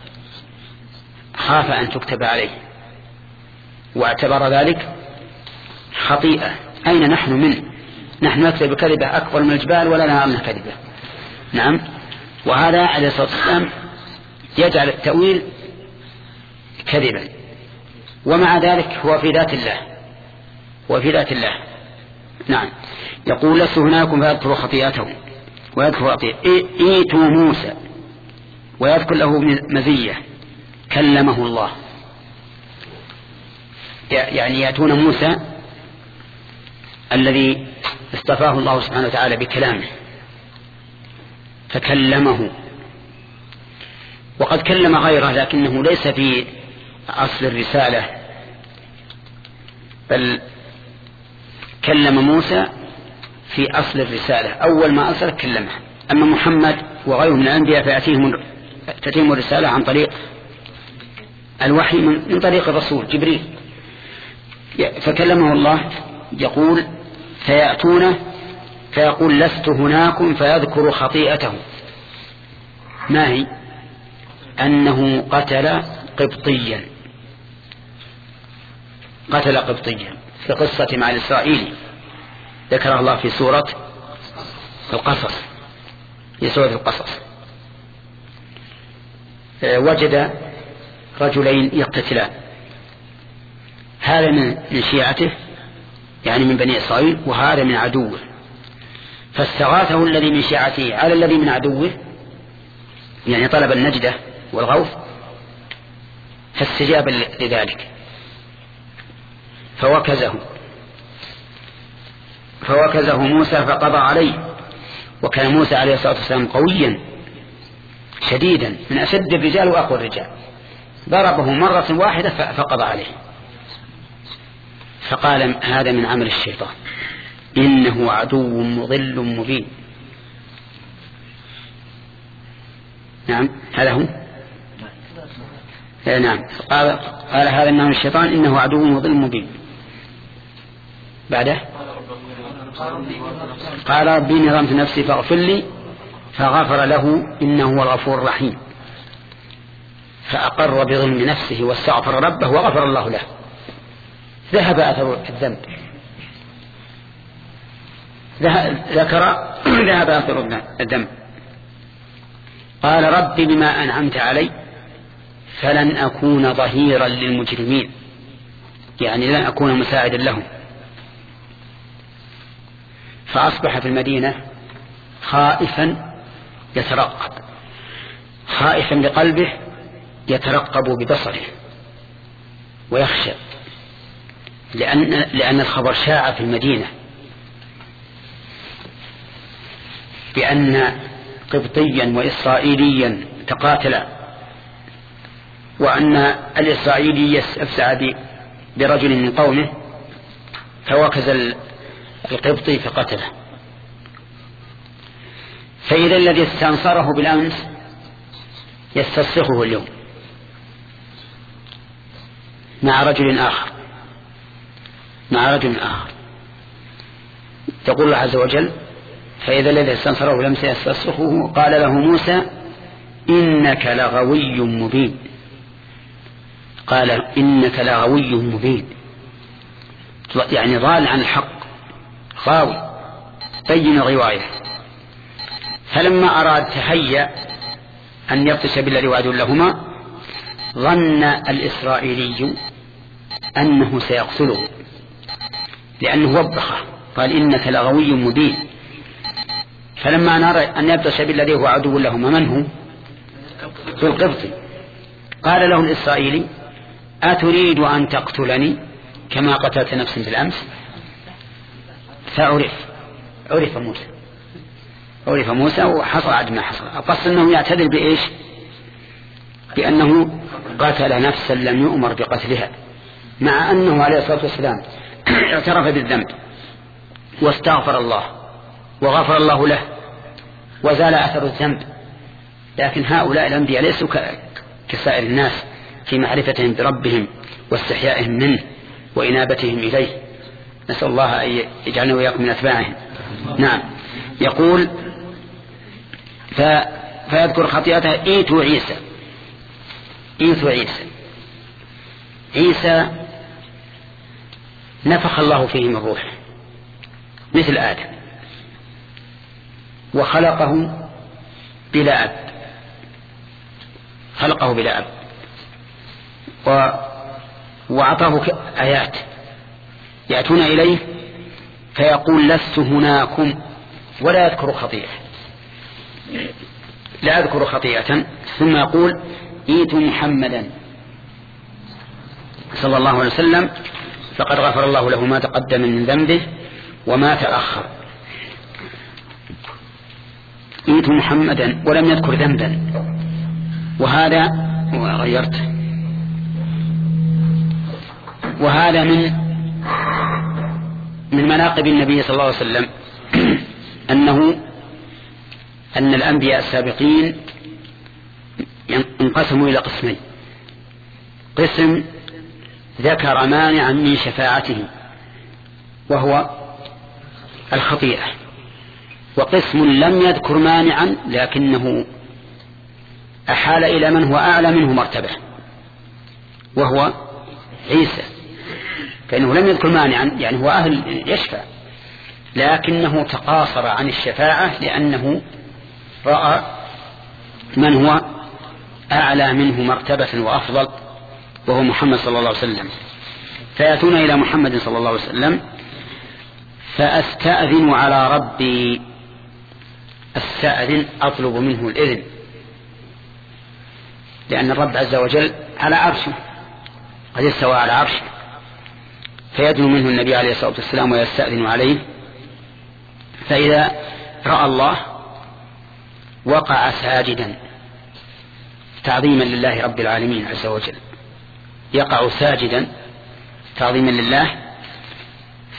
خاف أن تكتب عليه، واعتبر ذلك خطيئة. أين نحن منه؟ نحن نكتب كذبة أكبر من الجبال ولا نعلم كذبة. نعم، وهذا عليه الصلاة والسلام يجعل التأويل كذبا، ومع ذلك هو في ذات الله هو في ذات الله. نعم، يقول لست هناكم فيذكر خطيئته ويذكر خطيئته. ايتوا موسى، ويذكر له مزية كلمه الله، يعني يأتون موسى الذي اصطفاه الله سبحانه وتعالى بكلامه فكلمه، وقد كلم غيره لكنه ليس في أصل الرسالة، بل كلم موسى في أصل الرسالة. أول ما أرسل كلمه. أما محمد وغيره من الأنبياء فيأتيهم تتم الرسالة عن طريق الوحي من طريق الرسول جبريل. فكلمه الله. يقول فيأتون فيقول لست هناكم فيذكر خطيئته. ما هي؟ أنه قتل قبطيا قتل قبطيا في قصة مع الإسرائيلي ذكر الله في سورة القصص في سورة القصص. وجد رجلين يقتتلان، هذا من شيعته يعني من بني إسرائيل، وهذا من عدوه، فاستغاثه الذي من شيعته على الذي من عدوه، يعني طلب النجدة والغوث، فاستجاب لذلك فوكزه فوكزه موسى فقضى عليه. وكان موسى عليه الصلاة والسلام قويا شديدا من أشد الرجال وأقوى الرجال، ضربه مرة واحدة فقضى عليه. فقال هذا من عمل الشيطان إنه عدو مضل مبين. نعم، هذا هو نعم. قال, قال هذا إنه الشيطان إنه عدو مضل مبين. بعده قال ربي نظمت نفسي فاغفر لي فغفر له إنه هو الغفور الرحيم. فأقر بظلم نفسه واستغفر ربه وغفر الله له. ذهب أثر الذنب، ذكر ذهب أثر الذنب. قال رب بما أنعمت علي فلن أكون ظهيرا للمجرمين، يعني لن أكون مساعدا لهم. فأصبح في المدينة خائفا يترقب، خائفا بقلبه يترقب ببصره ويخشى، لأن, لأن الخبر شاع في المدينة بأن قبطيا وإسرائيليا تقاتلا، وأن الإسرائيلي يفزع برجل من قومه فوكز القبطي فقتله. فإذا الذي استنصره بالأمس يستصرخه اليوم مع رجل آخر مع رجل آخر يقول الله عز وجل فإذا الذي استنصره بالأمس يستصرخه قال له موسى إنك لغوي مبين. قال إنك لغوي مبين، يعني ضال عن الحق، غاوي بين الرواية. فلما أراد تهيأ أن يبطش بالذي وعد لهما ظن الإسرائيلي أنه سيقتله لأنه وبخه، قال إنك لغوي مبين. فلما نرى أن يبطش بالذي هو عدو لهما من هو؟ ذو القبطي. قال له الإسرائيلي أتريد أن تقتلني كما قتلت نفس بالأمس؟ فعرف عرف موسى عرف موسى وحصل عد ما حصل. القصد أنه يعتذر بإيش؟ بأنه قتل نفسا لم يؤمر بقتلها، مع أنه عليه الصلاة والسلام اعترف بالذنب واستغفر الله وغفر الله له وزال أثر الذنب. لكن هؤلاء الأنبياء ليسوا كسائر الناس في معرفتهم بربهم واستحيائهم منه وإنابتهم إليه. نسأل الله أن يجعلنا وإياكم من أتباعهم. نعم. يقول ف... فيذكر خطيئته إيتوا عيسى إيتوا عيسى عيسى نفخ الله فيه من روح مثل آدم وخلقه بلا أب خلقه بلا أب و... وأعطاه آيات يأتون إليه فيقول لست هناكم ولا يذكر خطيئة لا يذكر خطيئة ثم يقول إيتوا محمدا صلى الله عليه وسلم فقد غفر الله له ما تقدم من ذنبه وما تأخر. إيتوا محمدا ولم يذكر ذنبا. وهذا غيرت وهذا من من مناقب النبي صلى الله عليه وسلم أنه أن الأنبياء السابقين انقسموا إلى قسمين: قسم ذكر مانعا من شفاعته وهو الخطيئة، وقسم لم يذكر مانعا لكنه أحال إلى من هو أعلى منه مرتبة وهو عيسى، فإنه لم يذكر مانعا يعني هو أهل يشفع، لكنه تقاصر عن الشفاعة لأنه رأى من هو أعلى منه مرتبة وأفضل وهو محمد صلى الله عليه وسلم. فيأتون إلى محمد صلى الله عليه وسلم فأستأذن على ربي، أستأذن أطلب منه الإذن، لأن الرب عز وجل على عرشه قد استوى على عرشه، فيدنو منه النبي عليه الصلاة والسلام ويستأذن عليه. فإذا رأى الله وقع ساجدا تعظيما لله رب العالمين عز وجل، يقع ساجدا تعظيما لله،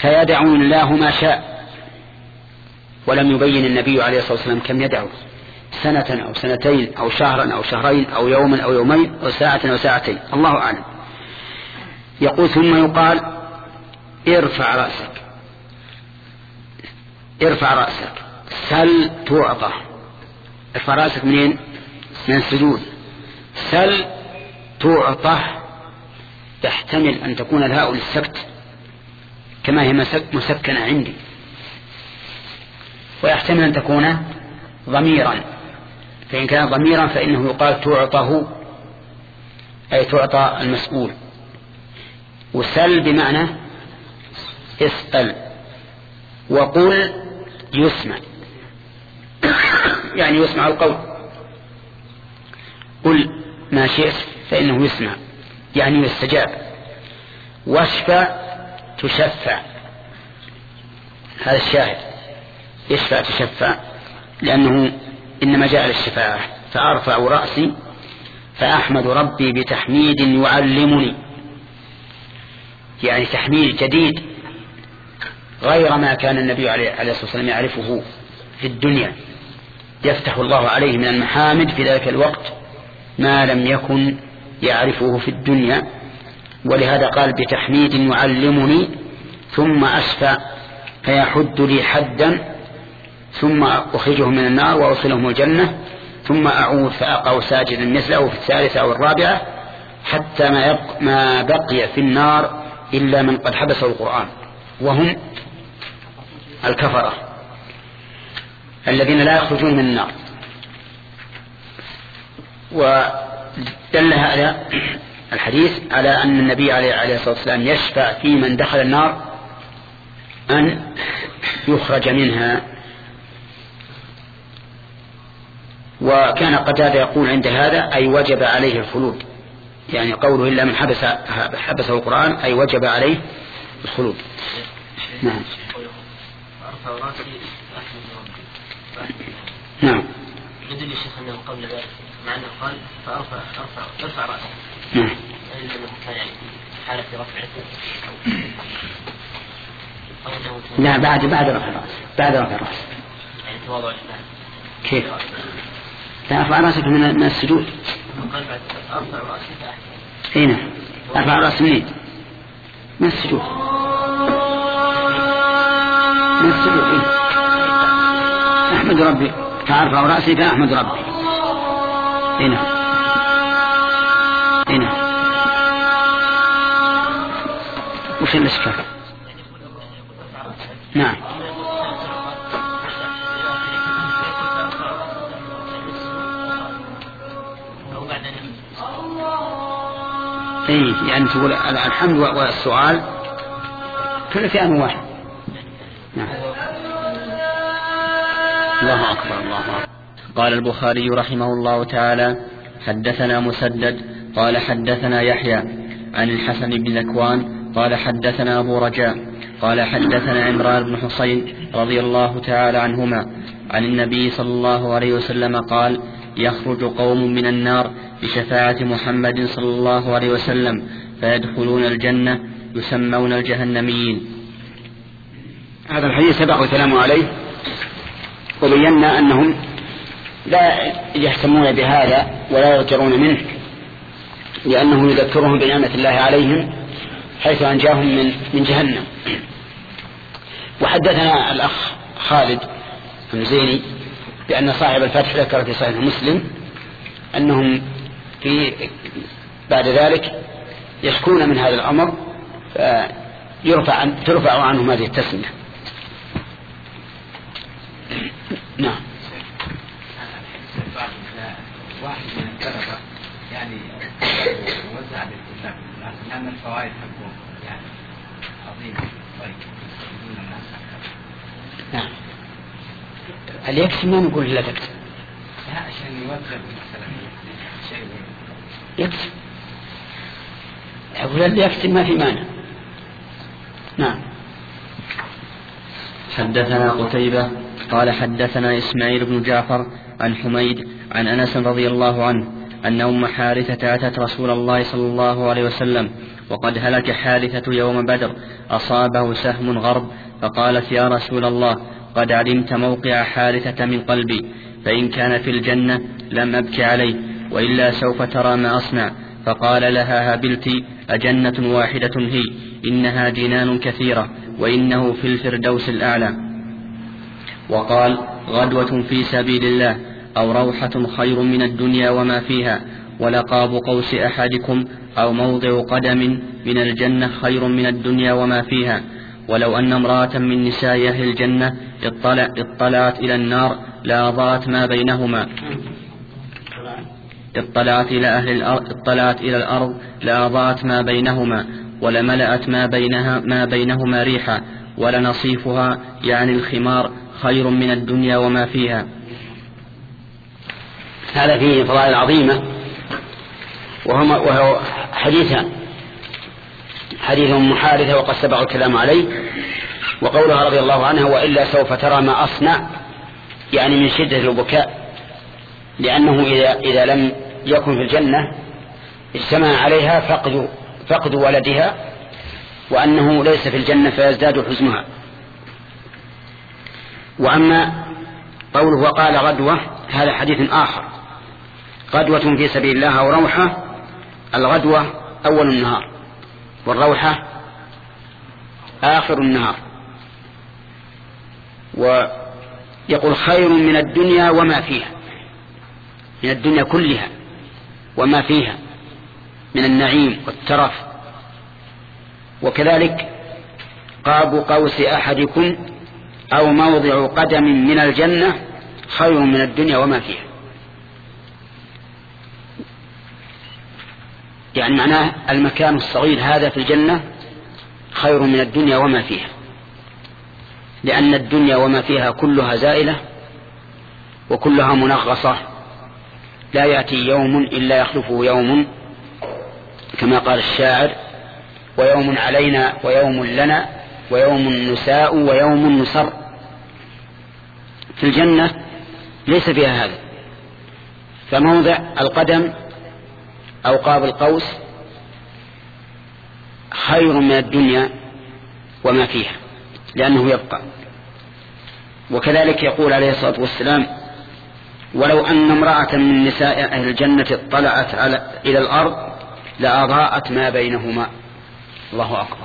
فيدعون الله ما شاء، ولم يبين النبي عليه الصلاة والسلام كم يدعو، سنة أو سنتين أو شهرا أو شهرين أو يوما أو يومين أو ساعة أو ساعتين، الله أعلم. يقول ثم يقال ارفع رأسك، ارفع رأسك، سل تعطى. ارفع رأسك منين؟ من السجود. سل تعطى يحتمل أن تكون الهاء للسكت كما هي مسكنة عندي، ويحتمل أن تكون ضميرا، فإن كان ضميرا فإنه يقال تعطه أي تعطى المسؤول. وسل بمعنى اسأل. وقل يسمع، يعني يسمع القول. قل ما شئت فإنه يسمع يعني يستجاب. واشفع تشفع، هذا الشاهد، يشفع تشفع لأنه إنما جاء للشفاعة. فأرفع رأسي فأحمد ربي بتحميد يعلمني، يعني تحميد جديد غير ما كان النبي عليه الصلاة والسلام يعرفه في الدنيا. يفتح الله عليه من المحامد في ذلك الوقت ما لم يكن يعرفه في الدنيا، ولهذا قال بتحميد يعلمني. ثم أشفع فيحد لي حدا، ثم أخرجه من النار وأوصلهم الجنة، ثم أعود فأقع ساجدا مثله في الثالثة أو الرابعة، حتى ما, يبق ما بقي في النار إلا من قد حبسه القرآن، وهم الكفرة الذين لا يخرجون من النار. ودل هذا الحديث على أن النبي عليه الصلاة والسلام يشفع في من دخل النار أن يخرج منها. وكان قتادة يقول عند هذا أي وجب عليه الخلود، يعني قوله إلا من حبس حبسه القرآن أي وجب عليه الخلود. نعم نعم.
يدل الشيخ أنه قبل ذلك مع أنه قال فأرفع أرفع أرفع رأسه.
نعم.
كان يعني حالة رفعه.
لا بعد بعد رفع الرأس، بعد رفع الرأس.
يعني تواضع.
كيف؟ لا أرفع رأسك من من السجود.
قال بعد أرفع رأسي فأحسن.
هنا أرفع رأس منين؟ من السجود. من السجود. إيه؟ أحمد ربي فأرفع رأسي فأحمد ربي. هنا هنا وش الإشكال؟ نعم. اي يعني تقول الحمد والسؤال كل في آن واحد. نعم. الله أكبر الله أكبر.
قال البخاري رحمه الله تعالى حدثنا مسدد قال حدثنا يحيى عن الحسن بن ذكوان قال حدثنا أبو رجاء قال حدثنا عمران بن حسين رضي الله تعالى عنهما عن النبي صلى الله عليه وسلم قال يخرج قوم من النار بشفاعة محمد صلى الله عليه وسلم فيدخلون الجنة يسمون الجهنميين.
هذا الحديث سبق الكلام عليه وبينا أنهم لا يهتمون بهذا ولا يغترون منه، لأنه يذكرهم بنعمة الله عليهم حيث أنجاهم من من جهنم. وحدثنا الأخ خالد المزيني بأن صاحب الفتح ذكر في صحيح مسلم أنهم في بعد ذلك يشكون من هذا الأمر فيرفع عن ترفع عنهم هذه التسمية. نعم.
واحد من الطلبة يعني وزع بالكتاب لأن الفوائد تكون يعني عظيمة. طيب
نعم. هل يكفي ما نقول لا تكفي؟
لا عشان يوزع مثلا شيء
يكفي. أقول اللي يكفي ما في مانع. نعم.
حدثنا قتيبة قال حدثنا إسماعيل بن جعفر عن حميد عن أنس رضي الله عنه أن أم حارثة أتت رسول الله صلى الله عليه وسلم وقد هلك حارثة يوم بدر أصابه سهم غرب، فقالت يا رسول الله قد علمت موقع حارثة من قلبي، فإن كان في الجنة لم أبك عليه، وإلا سوف ترى ما أصنع. فقال لها: هبلت أجنة واحدة هي، إنها جنان كثيرة، وإنه في الفردوس الأعلى. وقال: غدوة في سبيل الله أو روحة خير من الدنيا وما فيها، ولقاب قوس أحدكم أو موضع قدم من الجنة خير من الدنيا وما فيها. ولو أن امرأة من نساء أهل الجنة اطلع اطلعت إلى النار لأضاءت ما بينهما اطلعت إلى أهل الأرض اطلعت إلى الأرض لأضاءت ما بينهما، ولملأت ما بينها ما بينهما ريحا، ولنصيفها يعني الخمار خير من الدنيا وما فيها.
هذا فيه فضائل عظيمة، وهما وهو حديثان: حديث أم حارثة وقد سبق الكلام عليه، وقولها رضي الله عنها: وإلا سوف ترى ما أصنع، يعني من شدة البكاء، لأنه إذا, إذا لم يكن في الجنة اجتمع عليها فقد, فقد ولدها، وأنه ليس في الجنة فيزداد حزنها. وأما قوله وقال غدوة، هذا حديث آخر: غدوة في سبيل الله أو روحة. الغدوة أول النهار، والروحة آخر النهار. ويقول خير من الدنيا وما فيها، من الدنيا كلها وما فيها من النعيم والترف. وكذلك قاب قوس أحدكم أو موضع قدم من الجنة خير من الدنيا وما فيها، يعني معناه المكان الصغير هذا في الجنة خير من الدنيا وما فيها، لأن الدنيا وما فيها كلها زائلة وكلها منغصة، لا يأتي يوم إلا يخلفه يوم، كما قال الشاعر: ويوم علينا ويوم لنا ويوم نساء ويوم نسر. في الجنة ليس فيها هذا، فموضع القدم أو قاب القوس خير من الدنيا وما فيها، لأنه يبقى. وكذلك يقول عليه الصلاة والسلام: ولو أن امرأة من نساء أهل الجنة اطلعت على إلى الأرض لأضاءت ما بينهما. الله أكبر،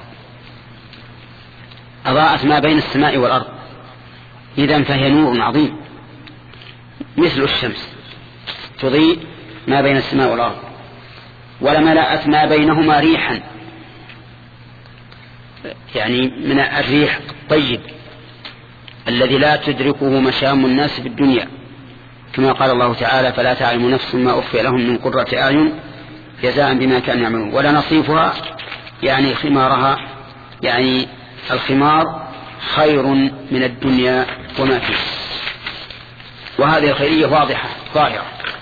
أضاءت ما بين السماء والأرض، إذن فهي نور عظيم مثل الشمس تضيء ما بين السماء والأرض. ولملأت ما بينهما ريحا، يعني من الريح الطيب الذي لا تدركه مشام الناس في الدنيا، كما قال الله تعالى: فلا تعلم نفس ما أخفي لهم من قرة أعين جزاء بما كانوا يعملون. ولا نصيفها يعني خمارها، يعني الخمار خير من الدنيا وما فيه. وهذه الخيرية واضحة ظاهرة،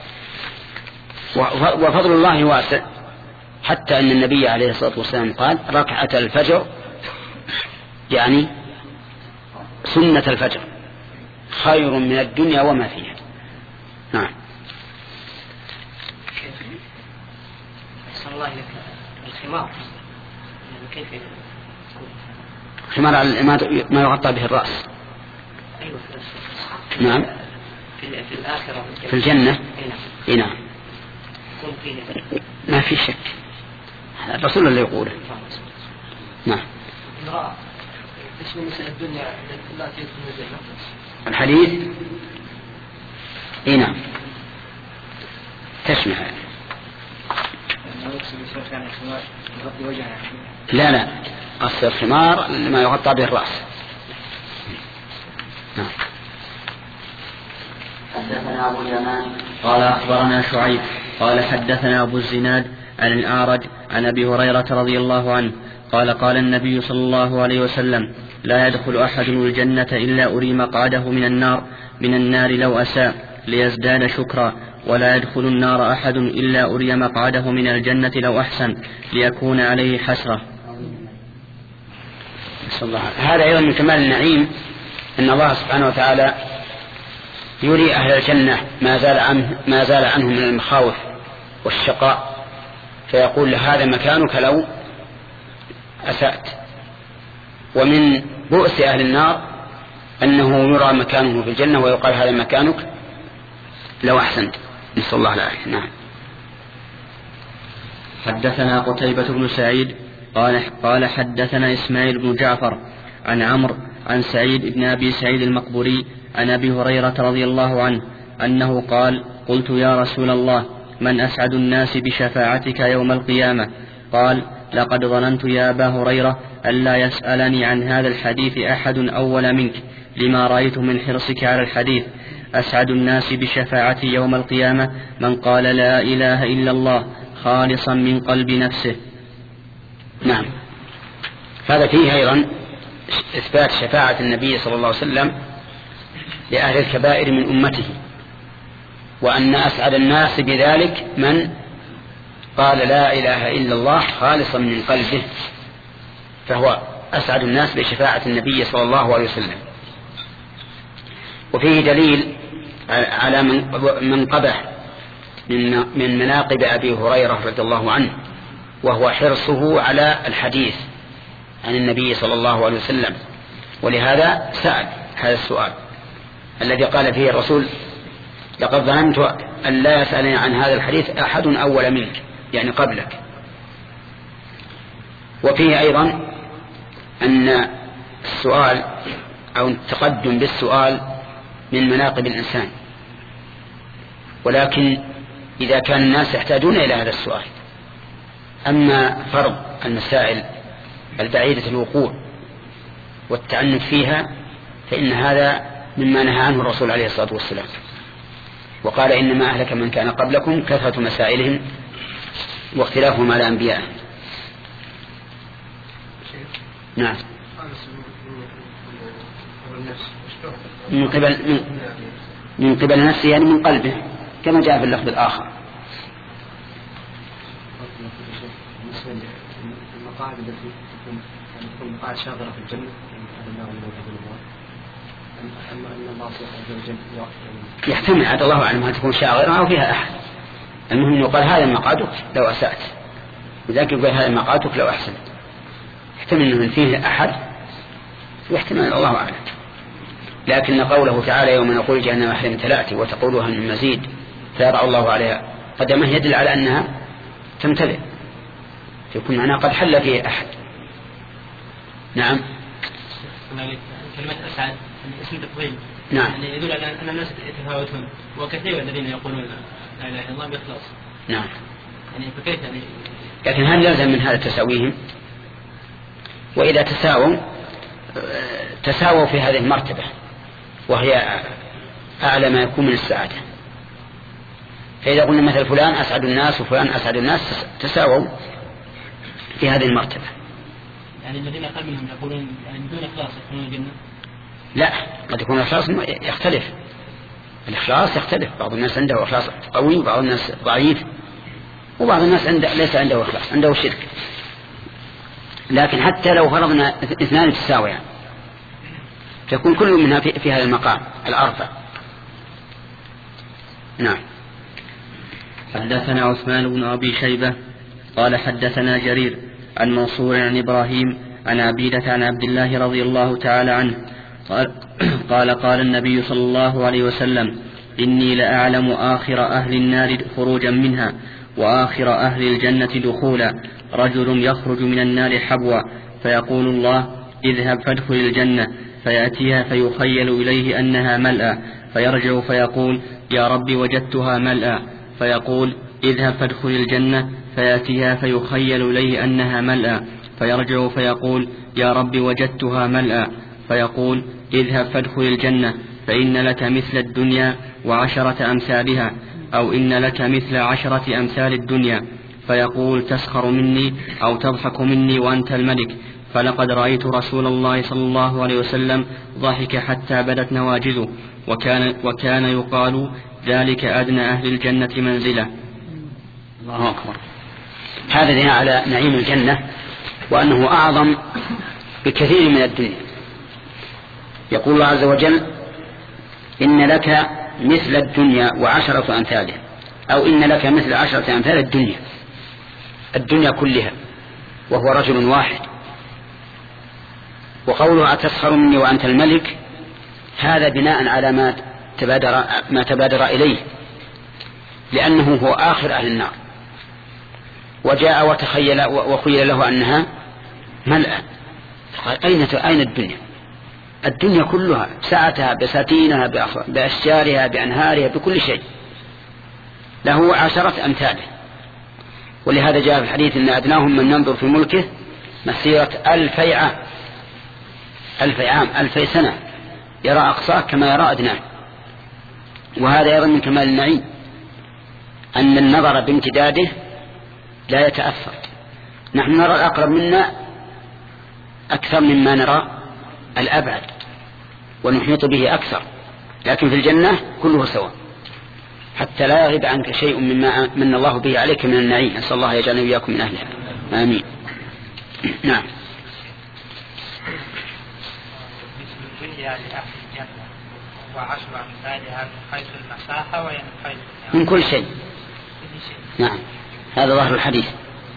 وفضل الله واسع، حتى أن النبي عليه الصلاة والسلام قال: ركعة الفجر، يعني سنة الفجر، خير من الدنيا وما فيها. نعم.
أحسن الله لك. الخمار كيف يكون؟
خمار على ما يغطى به الرأس.
أيوة.
نعم.
في, في الآخرة
في الجنة.
إيه
نعم.
يكون فيه
ما في شك، الرسول اللي يقوله. نعم.
امرأة ايش من مسألة الدنيا لا تدخل الجنة؟
الحديث اي نعم تشمع. لا لا، قص الخمار ما يغطى به الرأس. نعم.
حدثنا أبو اليمان قال أخبرنا شعيب قال حدثنا أبو الزناد عن الأعرج عن أبي هريرة رضي الله عنه قال: قال النبي صلى الله عليه وسلم: لا يدخل أحد الجنة إلا أري مقعده من النار من النار لو أساء ليزداد شكرا، ولا يدخل النار أحد إلا أري مقعده من الجنة لو أحسن ليكون عليه حسرة.
هذا أيضا من كمال النعيم أن الله سبحانه وتعالى يري أهل الجنة ما زال عنه ما زال عنه من المخاوف والشقاء، فيقول: هذا مكانك لو أسأت. ومن بؤس أهل النار أنه يرى مكانه في الجنة ويقال: هذا مكانك لو أحسنت. نسأل الله العافية. نعم.
حدثنا قتيبة بن سعيد قال قال حدثنا إسماعيل بن جعفر عن عمرو عن سعيد بن أبي سعيد المقبوري عن أبي هريرة رضي الله عنه أنه قال قلت يا رسول الله من أسعد الناس بشفاعتك يوم القيامة؟ قال لقد ظننت يا أبا هريرة ألا يسألني عن هذا الحديث أحد أول منك لما رأيت من حرصك على الحديث. أسعد الناس بشفاعتي يوم القيامة من قال لا إله إلا الله خالصا من قلب نفسه.
نعم. هذا فيه أيضا إثبات شفاعة النبي صلى الله عليه وسلم لأهل الكبائر من أمته، وأن أسعد الناس بذلك من قال لا إله إلا الله خالصا من قلبه، فهو أسعد الناس بشفاعة النبي صلى الله عليه وسلم. وفيه دليل على من قبح من مناقب أبي هريرة رضي الله عنه، وهو حرصه على الحديث عن النبي صلى الله عليه وسلم، ولهذا سأل هذا السؤال الذي قال فيه الرسول لقد ظننت أن لا يسألني عن هذا الحديث أحد أول منك، يعني قبلك. وفيه أيضا أن السؤال أو التقدم بالسؤال من مناقب الإنسان، ولكن إذا كان الناس يحتاجون إلى هذا السؤال. أما فرض المسائل البعيدة الوقوع والتعنت فيها فإن هذا مما نهى عنه الرسول عليه الصلاة والسلام، وقال إنما أهلك من كان قبلكم كثرة مسائلهم واختلافهم على أنبيائهم. نعم. من قبل من, من قبل نفسه يعني من قلبه كما جاء في اللفظ الآخر.
المقاعد التي تكون مقاعد شاغرة في الجنة
يحتمل عاد الله أعلم أن تكون شاغرة أو فيها أحد. المهم يقال هذا مقعدك لو أسأت، وذاك يقول هذا مقعدك لو أحسنت. يحتمل أن فيه أحد ويحتمل الله أعلم. لكن قوله تعالى يوم نقول جهنم أحلى امتلأت وتقولها من مزيد فيضع الله عليها قدمه يدل على أنها تمتلئ، يكون معناه قد حل فيه أحد. نعم.
كلمة أسعد اسم تفضيل.
نعم.
يعني يدل على أن الناس يتفاوتون، وكثير الذين يقولون لا إله إلا الله بإخلاص.
نعم.
يعني فكيف يعني؟
لكن هل يلزم من هذا تساويهم؟ وإذا تساووا تساووا في هذه المرتبة وهي أعلى ما يكون من السعادة. فإذا قلنا مثل فلان أسعد الناس وفلان أسعد الناس تساووا في هذه المرتبة.
يعني الذين قال منهم يقولون يعني بدون إخلاص يكونون الجنة؟
لا، قد يكون الإخلاص يختلف. الإخلاص يختلف، بعض الناس عنده إخلاص قوي وبعض الناس ضعيف، وبعض الناس عنده ليس عنده إخلاص، عنده شرك. لكن حتى لو فرضنا اثنان تساويان تكون كل منها في, في هذا المقام الأربع. نعم.
حدثنا عثمان بن أبي شيبة قال حدثنا جرير عن منصور عن إبراهيم عن عبيدة عن عبد الله رضي الله تعالى عنه قال قال, قال النبي صلى الله عليه وسلم إني لأعلم آخر أهل النار خروجا منها وآخر أهل الجنة دخولا. رجل يخرج من النار حبوا فيقول الله اذهب فادخل الجنة، فيأتيها فيخيل إليه أنها ملأى، فيرجع فيقول يا رب وجدتها ملأى، فيقول اذهب فادخل الجنة، فيأتيها فيخيل إليه أنها ملأى، فيرجع فيقول يا رب وجدتها ملأى، فيقول اذهب فادخل الجنة فإن لك مثل الدنيا وعشرة أمثالها، أو إن لك مثل عشرة أمثال الدنيا. فيقول تسخر مني أو تضحك مني وأنت الملك. فلقد رأيت رسول الله صلى الله عليه وسلم ضحك حتى بدت نواجذه، وكان, وكان يقال ذلك أدنى أهل الجنة منزلة.
الله أكبر. هذا دليل على نعيم الجنة وأنه أعظم بكثير من الدنيا. يقول الله عز وجل إن لك مثل الدنيا وعشرة أمثالها، أو إن لك مثل عشرة أمثال الدنيا، الدنيا كلها، وهو رجل واحد. وقوله أتسخر مني وأنت الملك هذا بناء على ما تبادر, ما تبادر إليه لأنه هو آخر أهل النار، وجاء وتخيل وخيل له أنها ملأ. أين أين الدنيا؟ الدنيا كلها سعتها بساتينها بأشجارها بأنهارها بكل شيء، له عشرة أمثاله. ولهذا جاء في الحديث إن أدناهم من ينظر في ملكه مسيرة ألفي عام، ألفي عام ألفي سنة، يرى أقصاه كما يرى أدناه. وهذا أيضا من كمال النعيم أن النظر بامتداده لا يتأثر. نحن نرى الأقرب منا أكثر مما نرى الأبعد، ونحيط به أكثر، لكن في الجنة كله سواء، حتى لا يغيب عنك شيء مما من الله به عليك من النعيم. أسأل الله يجعلنا وإياكم من أهلها، آمين. نعم.
مثل الدنيا لأهل الجنة وعشر أمثالها من حيث المساحة ومن حيث
من كل شيء. نعم، هذا ظاهر الحديث.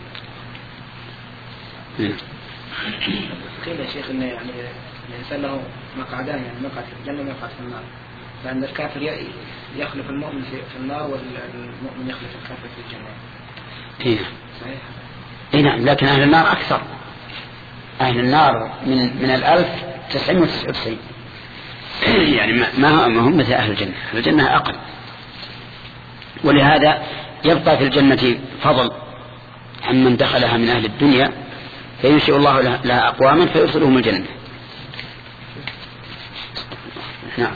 قيل يا شيخ إن يعني الإنسان له مقعدان، يعني مقعد في الجنة ومقعد في النار، فعند الكافر يخلف المؤمن في النار والمؤمن يخلف الكافر في الجنة.
إيه. صحيح. إيه نعم، لكن أهل النار أكثر. أهل النار من من الألف تسعين وتسعة وتسعين، يعني ما ما هم مثل أهل الجنة. أهل الجنة أقل، ولهذا يبقى في الجنة فضل عمن دخلها من أهل الدنيا، فينشئ الله لها أقواما فيرسلهم الجنة. نعم.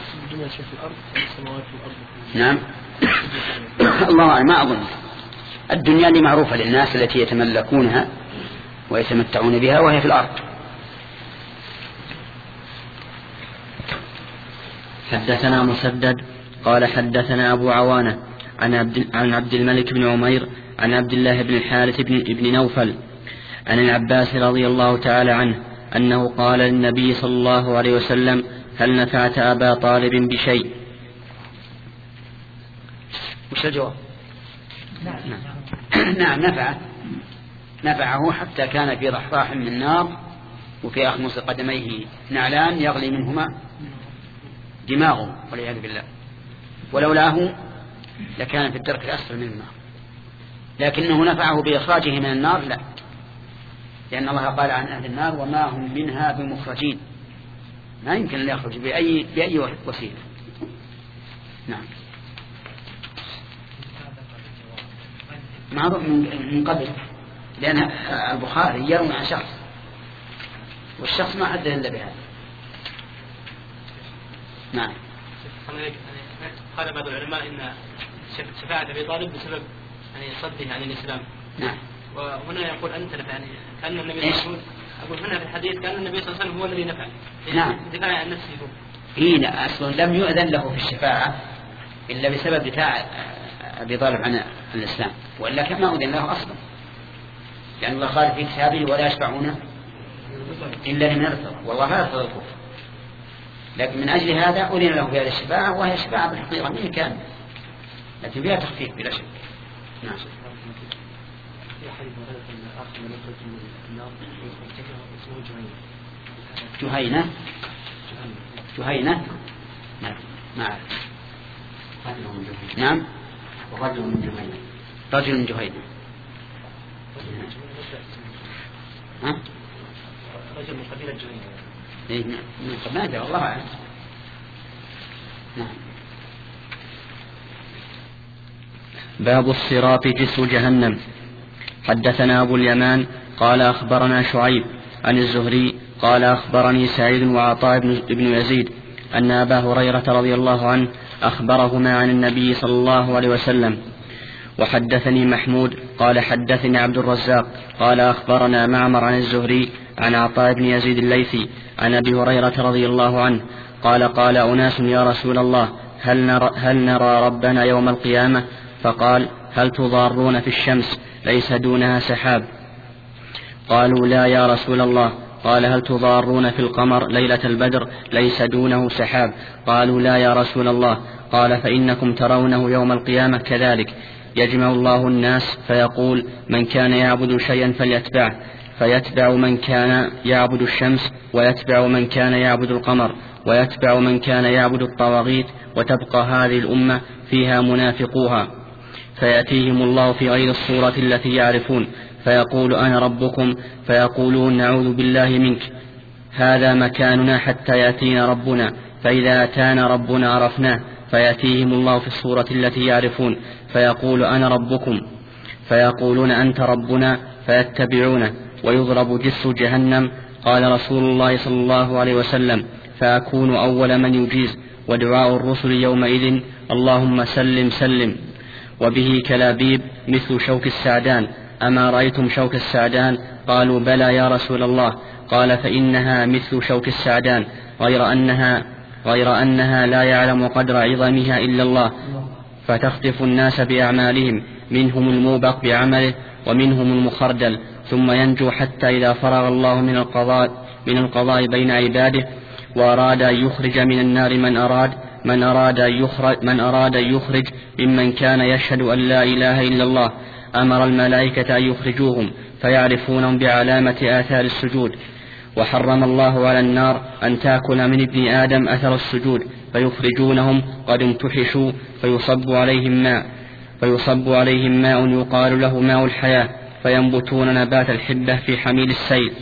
نعم. الله أعلم، ما أظن. الدنيا اللي معروفة للناس التي يتملكونها ويتمتعون بها، وهي في الأرض.
حدثنا مسدد قال حدثنا أبو عوانة عن عبد, عن عبد الملك بن عمير عن عبد الله بن الحارث بن, بن نوفل عن العباس رضي الله تعالى عنه أنه قال للنبي صلى الله عليه وسلم: هل نفعت أبا طالب بشيء؟
وش الجواب؟ نعم. نعم نفعه نفعه حتى كان في رحراح من نار، وفي أخمص قدميه نعلان يغلي منهما دماغه والعياذ بالله، ولولاه لكان في الدرك الأسفل من النار. لكنه نفعه بإخراجه من النار لا، لأن الله قال عن أهل النار: وما هم منها بمخرجين. ما يمكن أن يخرج بأي, بأي وسيلة. نعم. معروف من قبل، لأن البخاري يروي عن شخص، والشخص ما حدث إلا بهذا. نعم.
قال بعض العلماء إن شفاعة أبي طالب بسبب يعني صده عن الإسلام.
نعم.
وهنا يقول أنت نفع، يعني كأن النبي صلى الله عليه وسلم، أقول هنا في الحديث كأن النبي صلى الله عليه وسلم هو الذي نفع.
نعم.
دفاع عن نفسه هو.
إيه، أصلا لم يؤذن له في الشفاعة إلا بسبب دفاع أبي طالب عن الإسلام، وإلا كان ما أذن له أصلا، لأن الله قال في كتابه: ولا يشفعون إلا لمن ارتضى، والله لا يرتضى الكفر. لكن من أجل هذا أذن له بهذه الشفاعة، وهي شفاعة بالحقيقة من كان، لكن فيها تخفيف بلا شك. نعم. جهينة جهينة نعم نعم نعم
ورجل من جهينة
رجل من جهينة ها
رجل من قبيلة جهينة.
إيه من قبيلة والله أعلم. نعم.
باب الصراط جسر جهنم. حدثنا أبو اليمان قال أخبرنا شعيب عن الزهري قال أخبرني سعيد وعطاء بن يزيد أن أبا هريرة رضي الله عنه أخبرهما عن النبي صلى الله عليه وسلم. وحدثني محمود قال حدثني عبد الرزاق قال أخبرنا معمر عن الزهري عن عطاء بن يزيد الليثي عن أبي هريرة رضي الله عنه قال: قال أناس: يا رسول الله، هل نرى, هل نرى ربنا يوم القيامة؟ فقال: هل تضارون في الشمس ليس دونها سحاب؟ قالوا: لا يا رسول الله. قال: هل تضارون في القمر ليلة البدر ليس دونه سحاب؟ قالوا: لا يا رسول الله. قال: فإنكم ترونه يوم القيامة كذلك، يجمع الله الناس فيقول: من كان يعبد شيئا فليتبعه، فيتبع من كان يعبد الشمس، ويتبع من كان يعبد القمر، ويتبع من كان يعبد الطواغيت، وتبقى هذه الأمة فيها منافقوها. فيأتيهم الله في غير الصورة التي يعرفون فيقول أنا ربكم فيقولون نعوذ بالله منك هذا مكاننا حتى يأتينا ربنا فإذا أتانا ربنا عرفناه فيأتيهم الله في الصورة التي يعرفون فيقول أنا ربكم فيقولون أنت ربنا فيتبعونه ويضرب جسر جهنم. قال رسول الله صلى الله عليه وسلم فأكون أول من يجيز ودعاء الرسل يومئذ اللهم سلم سلم. وبه كلابيب مثل شوك السعدان أما رأيتم شوك السعدان؟ قالوا بلى يا رسول الله. قال فإنها مثل شوك السعدان غير أنها, غير أنها لا يعلم قدر عظمها إلا الله فتخطف الناس بأعمالهم منهم الموبق بعمله ومنهم المخردل ثم ينجو حتى إذا فرغ الله من القضاء, من القضاء بين عباده وأراد أن يخرج من النار من أراد من أراد يخرج من أراد يخرج ممن كان يشهد أن لا إله إلا الله أمر الملائكة أن يخرجوهم فيعرفونهم بعلامة آثار السجود. وحرم الله على النار أن تأكل من ابن آدم أثر السجود فيخرجونهم قد امتحشوا فيصب عليهم ماء فيصب عليهم ماء يقال له ماء الحياة فينبتون نبات الحبة في حميل السيل.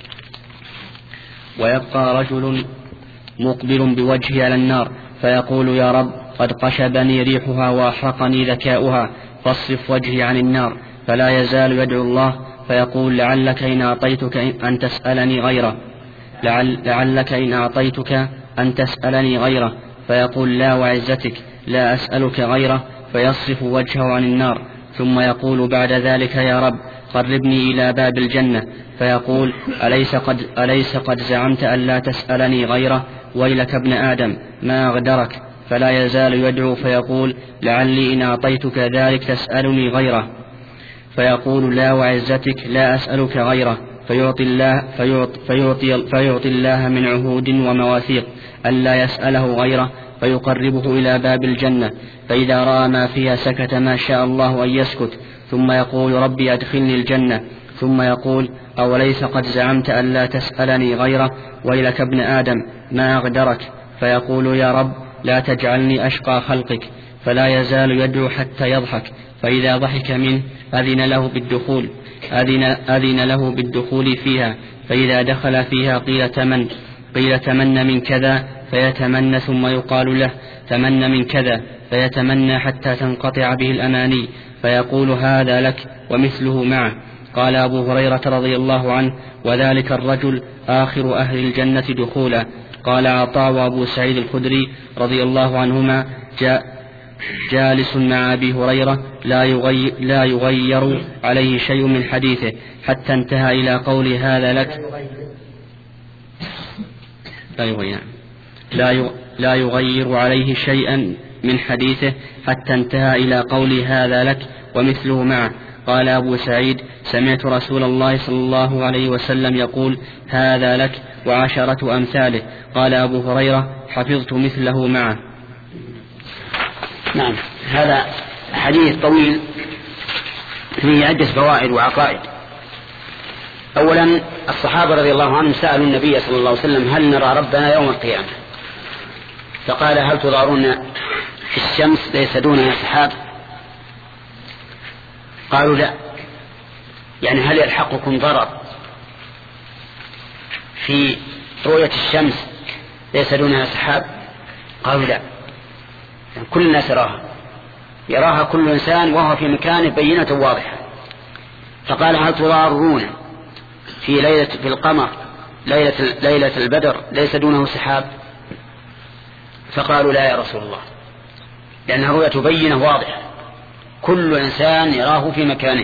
ويبقى رجل مقبل بوجهه على النار فيقول يا رب قد قشبني ريحها وأحرقني ذكاؤها فاصرف وجهي عن النار فلا يزال يدعو الله فيقول لعلك إن أعطيتك أن تسألني غيره لعل لعلك إن أعطيتك أن تسألني غيره فيقول لا وعزتك لا أسألك غيره فيصرف وجهه عن النار ثم يقول بعد ذلك يا رب قربني إلى باب الجنة فيقول أليس قد, أليس قد زعمت أن لا تسألني غيره ويلك ابن آدم ما أغدرك فلا يزال يدعو فيقول لعلي إن أعطيتك ذلك تسألني غيره فيقول لا وعزتك لا أسألك غيره فيعطي الله, فيعطي, فيعطي, فيعطي الله من عهود ومواثيق ألا يسأله غيره فيقربه إلى باب الجنة فإذا رأى ما فيها سكت ما شاء الله أن يسكت ثم يقول ربي أدخلني الجنة ثم يقول أوليس قد زعمت أن لا تسألني غيره ويلك ابن آدم ما أغدرك فيقول يا رب لا تجعلني أشقى خلقك فلا يزال يدعو حتى يضحك فإذا ضحك منه أذن له بالدخول أذن, أذن له بالدخول فيها فإذا دخل فيها قيل تمن قيل تمن من كذا فيتمنى ثم يقال له تمنى من كذا فيتمنى حتى تنقطع به الأماني فيقول هذا لك ومثله معه. قال أبو هريرة رضي الله عنه وذلك الرجل آخر أهل الجنة دخولا. قال عطاء وأبو سعيد الخدري رضي الله عنهما جاء جالس مع أبي هريرة لا يغير, لا يغير عليه شيء من حديثه حتى انتهى إلى قول هذا لك لا يغير, لا يغير عليه شيئا من حديثه حتى انتهى إلى قول هذا لك ومثله معه. قال أبو سعيد سمعت رسول الله صلى الله عليه وسلم يقول هذا لك وعشرة أمثاله. قال أبو هريرة حفظت مثله معه.
نعم هذا حديث طويل فيه عدة فوائد وعقائد. أولا الصحابة رضي الله عنهم سألوا النبي صلى الله عليه وسلم هل نرى ربنا يوم القيامة فقال هل تضارون في الشمس ليس دونها سحاب قالوا لا يعني هل يلحقكم ضرر في رؤية الشمس ليس دونها سحاب قالوا لا يعني كل الناس يراها يراها كل إنسان وهو في مكانه بينة واضحة. فقال هل تضارون في ليلة في القمر ليلة, ليلة البدر ليس دونه سحاب فقالوا لا يا رسول الله لأنها رؤية بينة واضحة كل إنسان يراه في مكانه.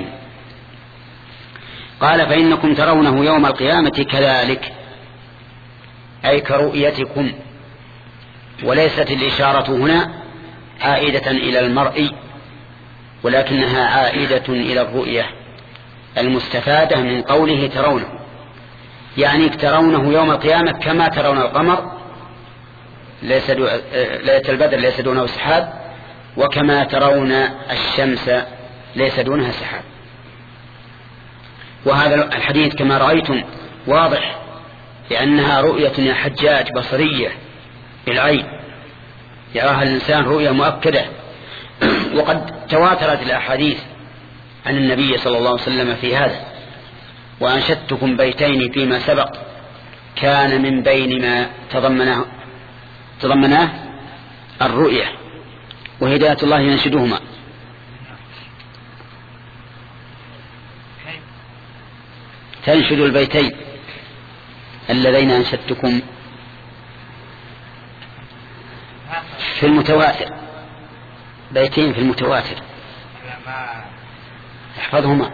قال فإنكم ترونه يوم القيامة كذلك أي كرؤيتكم وليست الإشارة هنا عائدة إلى المرء ولكنها عائدة إلى الرؤية المستفادة من قوله ترونه يعني ترونه يوم القيامة كما ترون القمر ليس ليلة البدر ليس دونه سحاب وكما ترون الشمس ليس دونها سحاب. وهذا الحديث كما رأيتم واضح لأنها رؤية يا حجاج بصرية بالعين يراها الإنسان رؤية مؤكدة وقد تواترت الأحاديث عن النبي صلى الله عليه وسلم في هذا. وأنشدتكم بيتين فيما سبق كان من بين ما تضمناه, تضمناه الرؤية وهداية الله ينشدهما. تنشد البيتين اللذين أنشدتكم في المتواتر، بيتين في المتواتر احفظهما.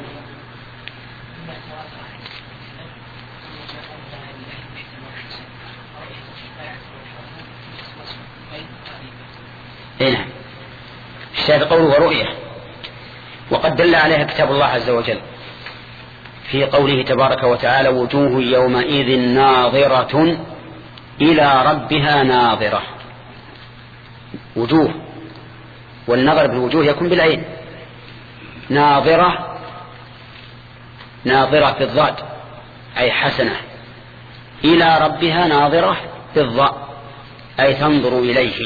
هنا الشاهد قوله ورؤية، وقد دل عليها كتاب الله عز وجل في قوله تبارك وتعالى وجوه يومئذ ناظرة إلى ربها ناظرة. وجوه، والنظر بالوجوه يكون بالعين. ناظرة، ناظرة بالضاد أي حسنة، إلى ربها ناظرة بالضاء أي تنظر إليه.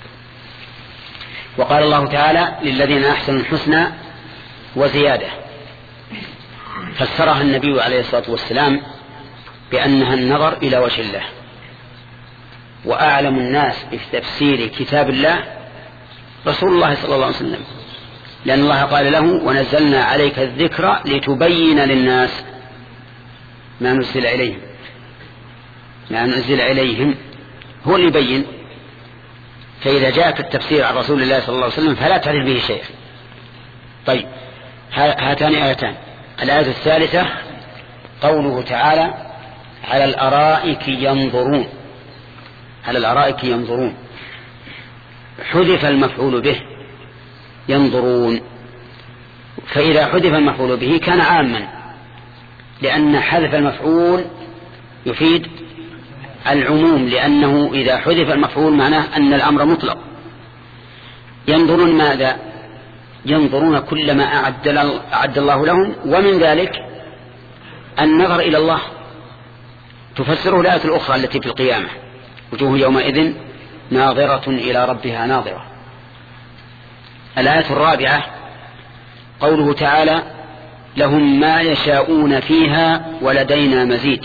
وقال الله تعالى للذين أحسنوا الحسنى وزيادة، فسرها النبي عليه الصلاة والسلام بأنها النظر إلى وجه الله. وأعلم الناس بتفسير كتاب الله رسول الله صلى الله عليه وسلم، لأن الله قال له ونزلنا عليك الذكر لتبين للناس ما نزل إليهم. ما نزل إليهم هو اللي يبين. فإذا جاءك التفسير عن رسول الله صلى الله عليه وسلم فلا تعرف به شيء. طيب، هاتان آيتان. الآية الثالثة قوله تعالى على الأرائك ينظرون. على الأرائك ينظرون، حذف المفعول به ينظرون، فإذا حذف المفعول به كان عاما، لأن حذف المفعول يفيد العموم، لأنه إذا حذف المفعول معناه أن الأمر مطلق. ينظرون ماذا؟ ينظرون كل ما أعد الله لهم، ومن ذلك النظر إلى الله. تفسره الآية الأخرى التي في القيامة وجوه يومئذ ناظرة إلى ربها ناظرة. الآية الرابعة قوله تعالى لهم ما يشاءون فيها ولدينا مزيد.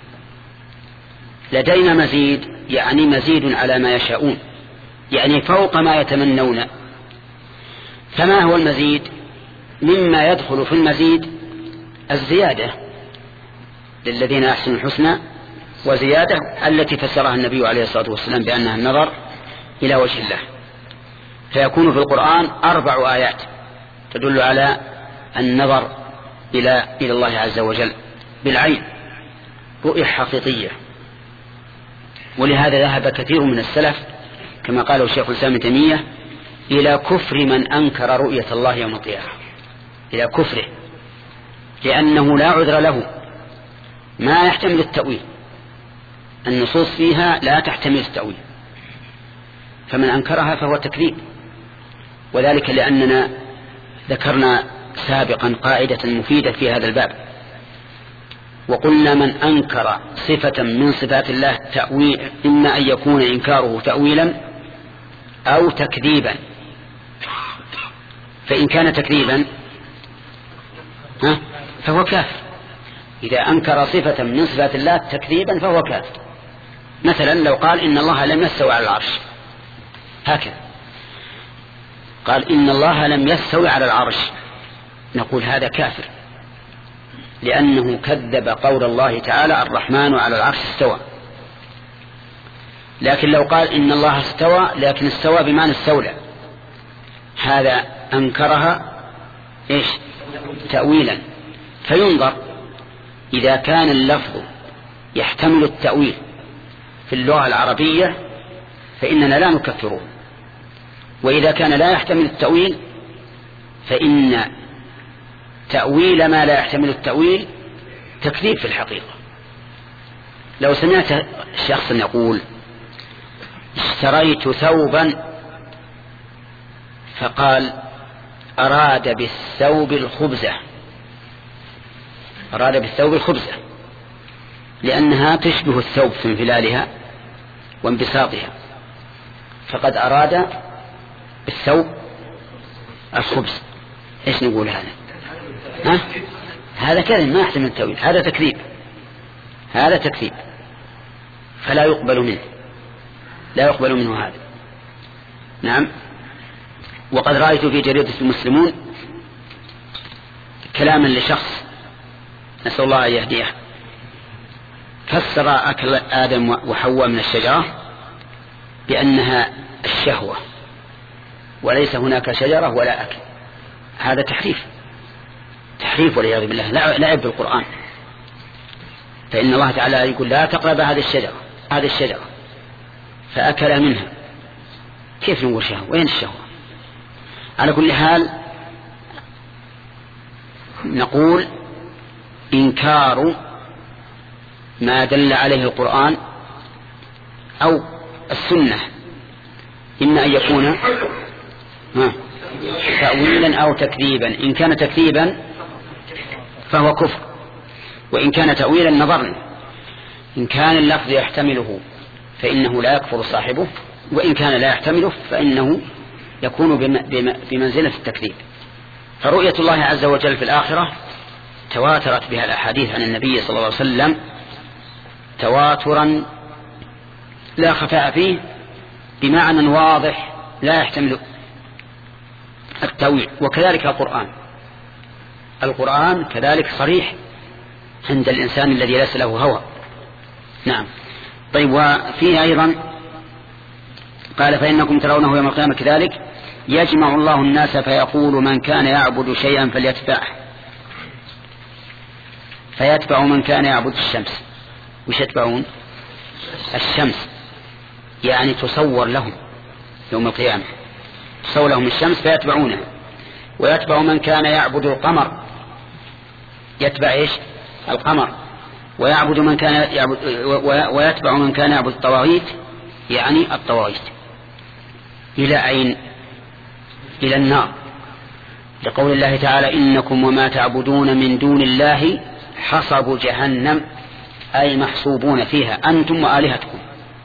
لدينا مزيد يعني مزيد على ما يشاءون، يعني فوق ما يتمنون. فما هو المزيد؟ مما يدخل في المزيد الزيادة للذين أحسنوا الحسنى وزيادة، التي فسرها النبي عليه الصلاة والسلام بأنها النظر إلى وجه الله. فيكون في القرآن أربع آيات تدل على النظر إلى إلى الله عز وجل بالعين، رؤية حقيقية. ولهذا ذهب كثير من السلف كما قاله الشيخ الإسلام ابن تيمية إلى كفر من أنكر رؤية الله يوم القيامة، إلى كفره، لأنه لا عذر له، ما يحتمل التأويل. النصوص فيها لا تحتمل التأويل، فمن أنكرها فهو تكذيب. وذلك لأننا ذكرنا سابقا قاعدة مفيدة في هذا الباب، وقلنا من أنكر صفة من صفات الله تأويل إما أن يكون إنكاره تأويلا أو تكذيبا. فإن كان تكذيبا ها فهو كافر. إذا أنكر صفة من صفات الله تكذيبا فهو كافر. مثلا لو قال إن الله لم يستوي على العرش، هكذا قال إن الله لم يستوي على العرش، نقول هذا كافر، لأنه كذب قول الله تعالى الرحمن على العرش استوى. لكن لو قال إن الله استوى لكن استوى بمعنى استولى، هذا أنكرها إيش؟ تأويلا. فينظر إذا كان اللفظ يحتمل التأويل في اللغة العربية فإننا لا نكفره، وإذا كان لا يحتمل التأويل فإن تأويل ما لا يحتمل التأويل تكذيب في الحقيقة. لو سمعت شخصا يقول اشتريت ثوبا فقال أراد بالثوب الخبزة، أراد بالثوب الخبزة لأنها تشبه الثوب في انفلالها وانبساطها، فقد أراد بالثوب الخبز، إيش نقول هذا؟ ها؟ هذا كذب ما يحتمل التأويل، هذا تكذيب، هذا تكذيب فلا يقبل منه، لا يقبل منه هذا. نعم. وقد رأيت في جريدة المسلمون كلاما لشخص نسأل الله أن يهديه، فسر أكل آدم وحواء من الشجرة بأنها الشهوة وليس هناك شجرة ولا أكل. هذا تحريف، تحريف والعياذ بالله، لعب بالقرآن. فإن الله تعالى يقول لا تقرب هذه الشجرة هذه الشجرة فأكل منها. كيف نقول شهوة؟ وين الشهوة؟ على كل حال نقول إنكار ما دل عليه القرآن أو السنة إما أن يكون تأويلا أو تكذيبا. إن كان تكذيبا فهو كفر، وإن كان تأويلا نظرنا. إن كان اللفظ يحتمله فإنه لا يكفر صاحبه، وإن كان لا يحتمله فإنه يكون بمنزلة التكذيب. فرؤية الله عز وجل في الآخرة تواترت بها الأحاديث عن النبي صلى الله عليه وسلم تواترا لا خفاء فيه، بمعنى واضح لا يحتمل التأويل. وكذلك القرآن، القرآن كذلك صريح عند الإنسان الذي ليس له هوى. نعم. طيب، وفيه أيضا قال فإنكم ترونه يوم القيامة كذلك يجمع الله الناس فيقول من كان يعبد شيئا فليتبعه فيتبع من كان يعبد الشمس. وش يتبعون؟ الشمس، يعني تصور لهم يوم القيامة، تصور لهم الشمس فيتبعونها. ويتبع من كان يعبد القمر، يتبع إيش؟ القمر. ويعبد من كان يعبد ويتبع من كان يعبد الطواغيت، يعني الطواغيت. إلى أين؟ إلى النار، لقول الله تعالى إنكم وما تعبدون من دون الله حصب جهنم، أي محصوبون فيها أنتم وآلهتكم.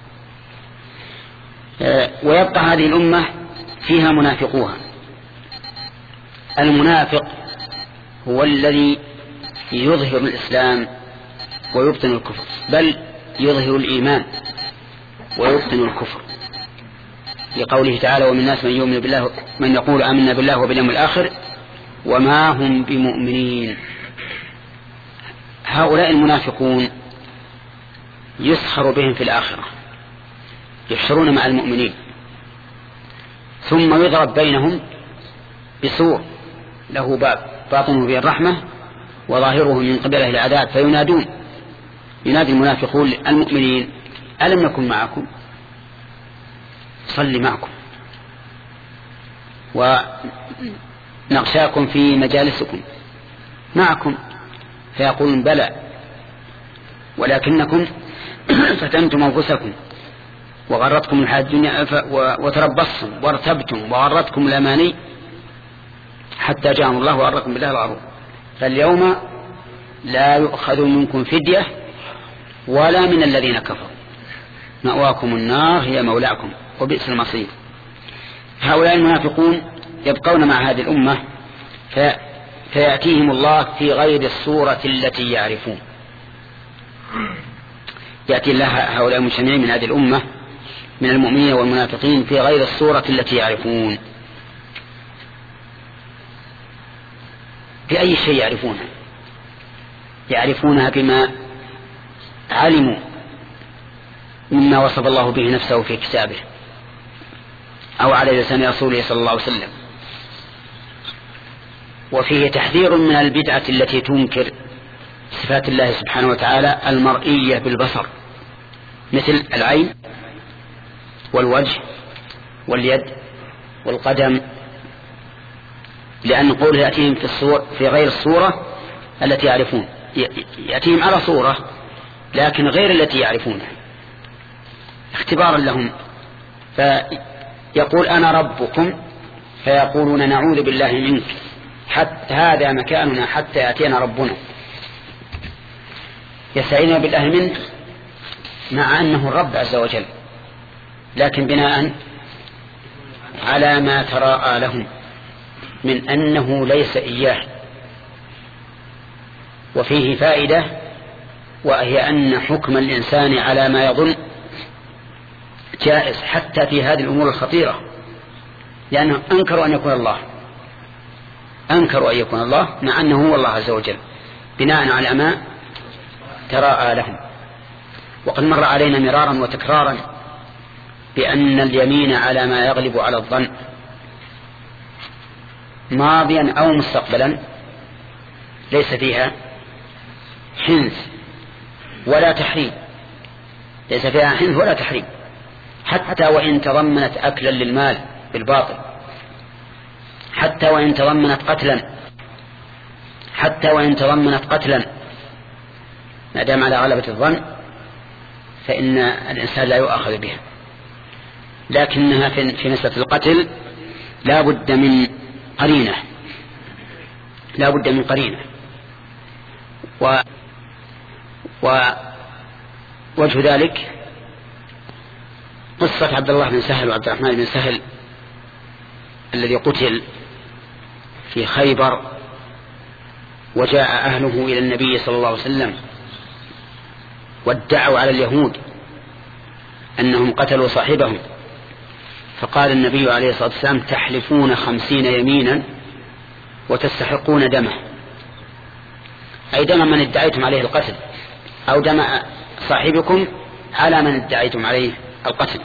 ويبقى هذه الأمة فيها منافقوها. المنافق هو الذي يظهر الإسلام ويبطن الكفر، بل يظهر الإيمان ويبطن الكفر، لقوله تعالى ومن الناس من يؤمن بالله من يقول آمنا بالله وباليوم الآخر وما هم بمؤمنين. هؤلاء المنافقون يسخر بهم في الآخرة، يحشرون مع المؤمنين، ثم يضرب بينهم بسور له باب باطنه به الرحمة وظاهره من قبله العذاب، فينادون، ينادي المنافقون المؤمنين ألم نكن معكم؟ صل معكم ونغشاكم في مجالسكم معكم، فيقولون بلى ولكنكم فتنتم أنفسكم وغرتكم الحياة الدنيا وتربصتم وارتبتم وغرتكم الأماني حتى جاءكم الله وغركم بالله الغرور، فاليوم لا يؤخذ منكم فدية ولا من الذين كفروا مأواكم النار هي مولاكم وبئس المصير. هؤلاء المنافقون يبقون مع هذه الأمة في فيأتيهم الله في غير الصورة التي يعرفون. يأتي الله هؤلاء المجتمعين من هذه الأمة من المؤمنين والمنافقين في غير الصورة التي يعرفون. بأي شيء يعرفونها؟ يعرفونها بما علموا مما وصف الله به نفسه في كتابه أو على لسان رسوله صلى الله عليه وسلم. وفيه تحذير من البدعة التي تنكر صفات الله سبحانه وتعالى المرئية بالبصر، مثل العين والوجه واليد والقدم، لأن قوله يأتيهم في, الصور في غير الصورة التي يعرفون، يأتيهم على صورة لكن غير التي يعرفونها اختبارا لهم. فيقول أنا ربكم فيقولون نعوذ بالله منك، حتى هذا مكاننا حتى يأتينا ربنا. يستعينون بالله منه مع أنه الرب عز وجل، لكن بناء على ما تراءى لهم من أنه ليس إياه. وفيه فائدة، وهي أن حكم الإنسان على ما يظن جائز حتى في هذه الأمور الخطيرة، لأنهم أنكروا أن يكون الله أنكروا أن يكون الله مع أنه هو الله عز وجل بناء على ما تراءى لهم. وقد مر علينا مرارا وتكرارا بأن اليمين على ما يغلب على الظن ماضيا أو مستقبلا ليس فيها حنث ولا تحريم، ليس فيها حنث ولا تحريم، حتى وإن تضمنت أكلا للمال بالباطل، حتى وإن تضمنت قتلا حتى وإن تضمنت قتلا ما دام على غلبة الظن فإن الإنسان لا يؤاخذ بها. لكنها في مسألة القتل لا بد من قرينة لا بد من قرينة و ووجه ذلك قصة عبد الله بن سهل وعبد الرحمن بن سهل الذي قتل في خيبر، وجاء أهله إلى النبي صلى الله عليه وسلم وادعوا على اليهود أنهم قتلوا صاحبهم، فقال النبي عليه الصلاة والسلام: تحلفون خمسين يمينا وتستحقون دمه، أي دم من ادعيتم عليه القتل، أو دم صاحبكم على من ادعيتم عليه القتل.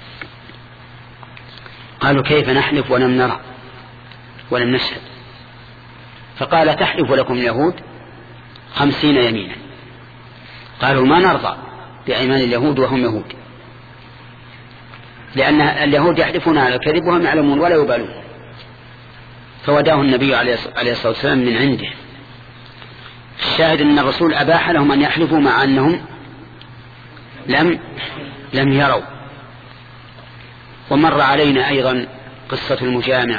قالوا: كيف نحلف ولم نرى ولم نشهد؟ فقال: تحلف لكم اليهود خمسين يمينا. قالوا: ما نرضى بأيمان اليهود وهم يهود، لأن اليهود يحلفون على الكذب وهم يعلمون ولا يبالون. فوداه النبي عليه الصلاة والسلام من عنده. الشاهد أن الرسول أباح لهم أن يحلفوا مع أنهم لم لم يروا. ومر علينا أيضا قصة المجامع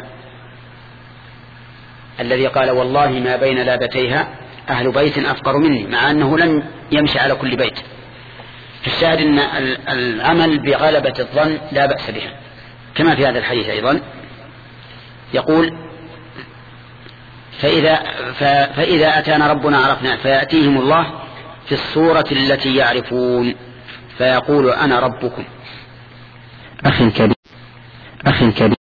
الذي قال: والله ما بين لابتيها أهل بيت أفقر مني، مع أنه لم يمشي على كل بيت. فالشاهد أن العمل بغلبة الظن لا بأس به، كما في هذا الحديث أيضا يقول: فإذا, فإذا أتانا ربنا عرفنا، فيأتيهم الله في الصورة التي يعرفون فيقول: أنا ربكم. أخي كبير أخي كبير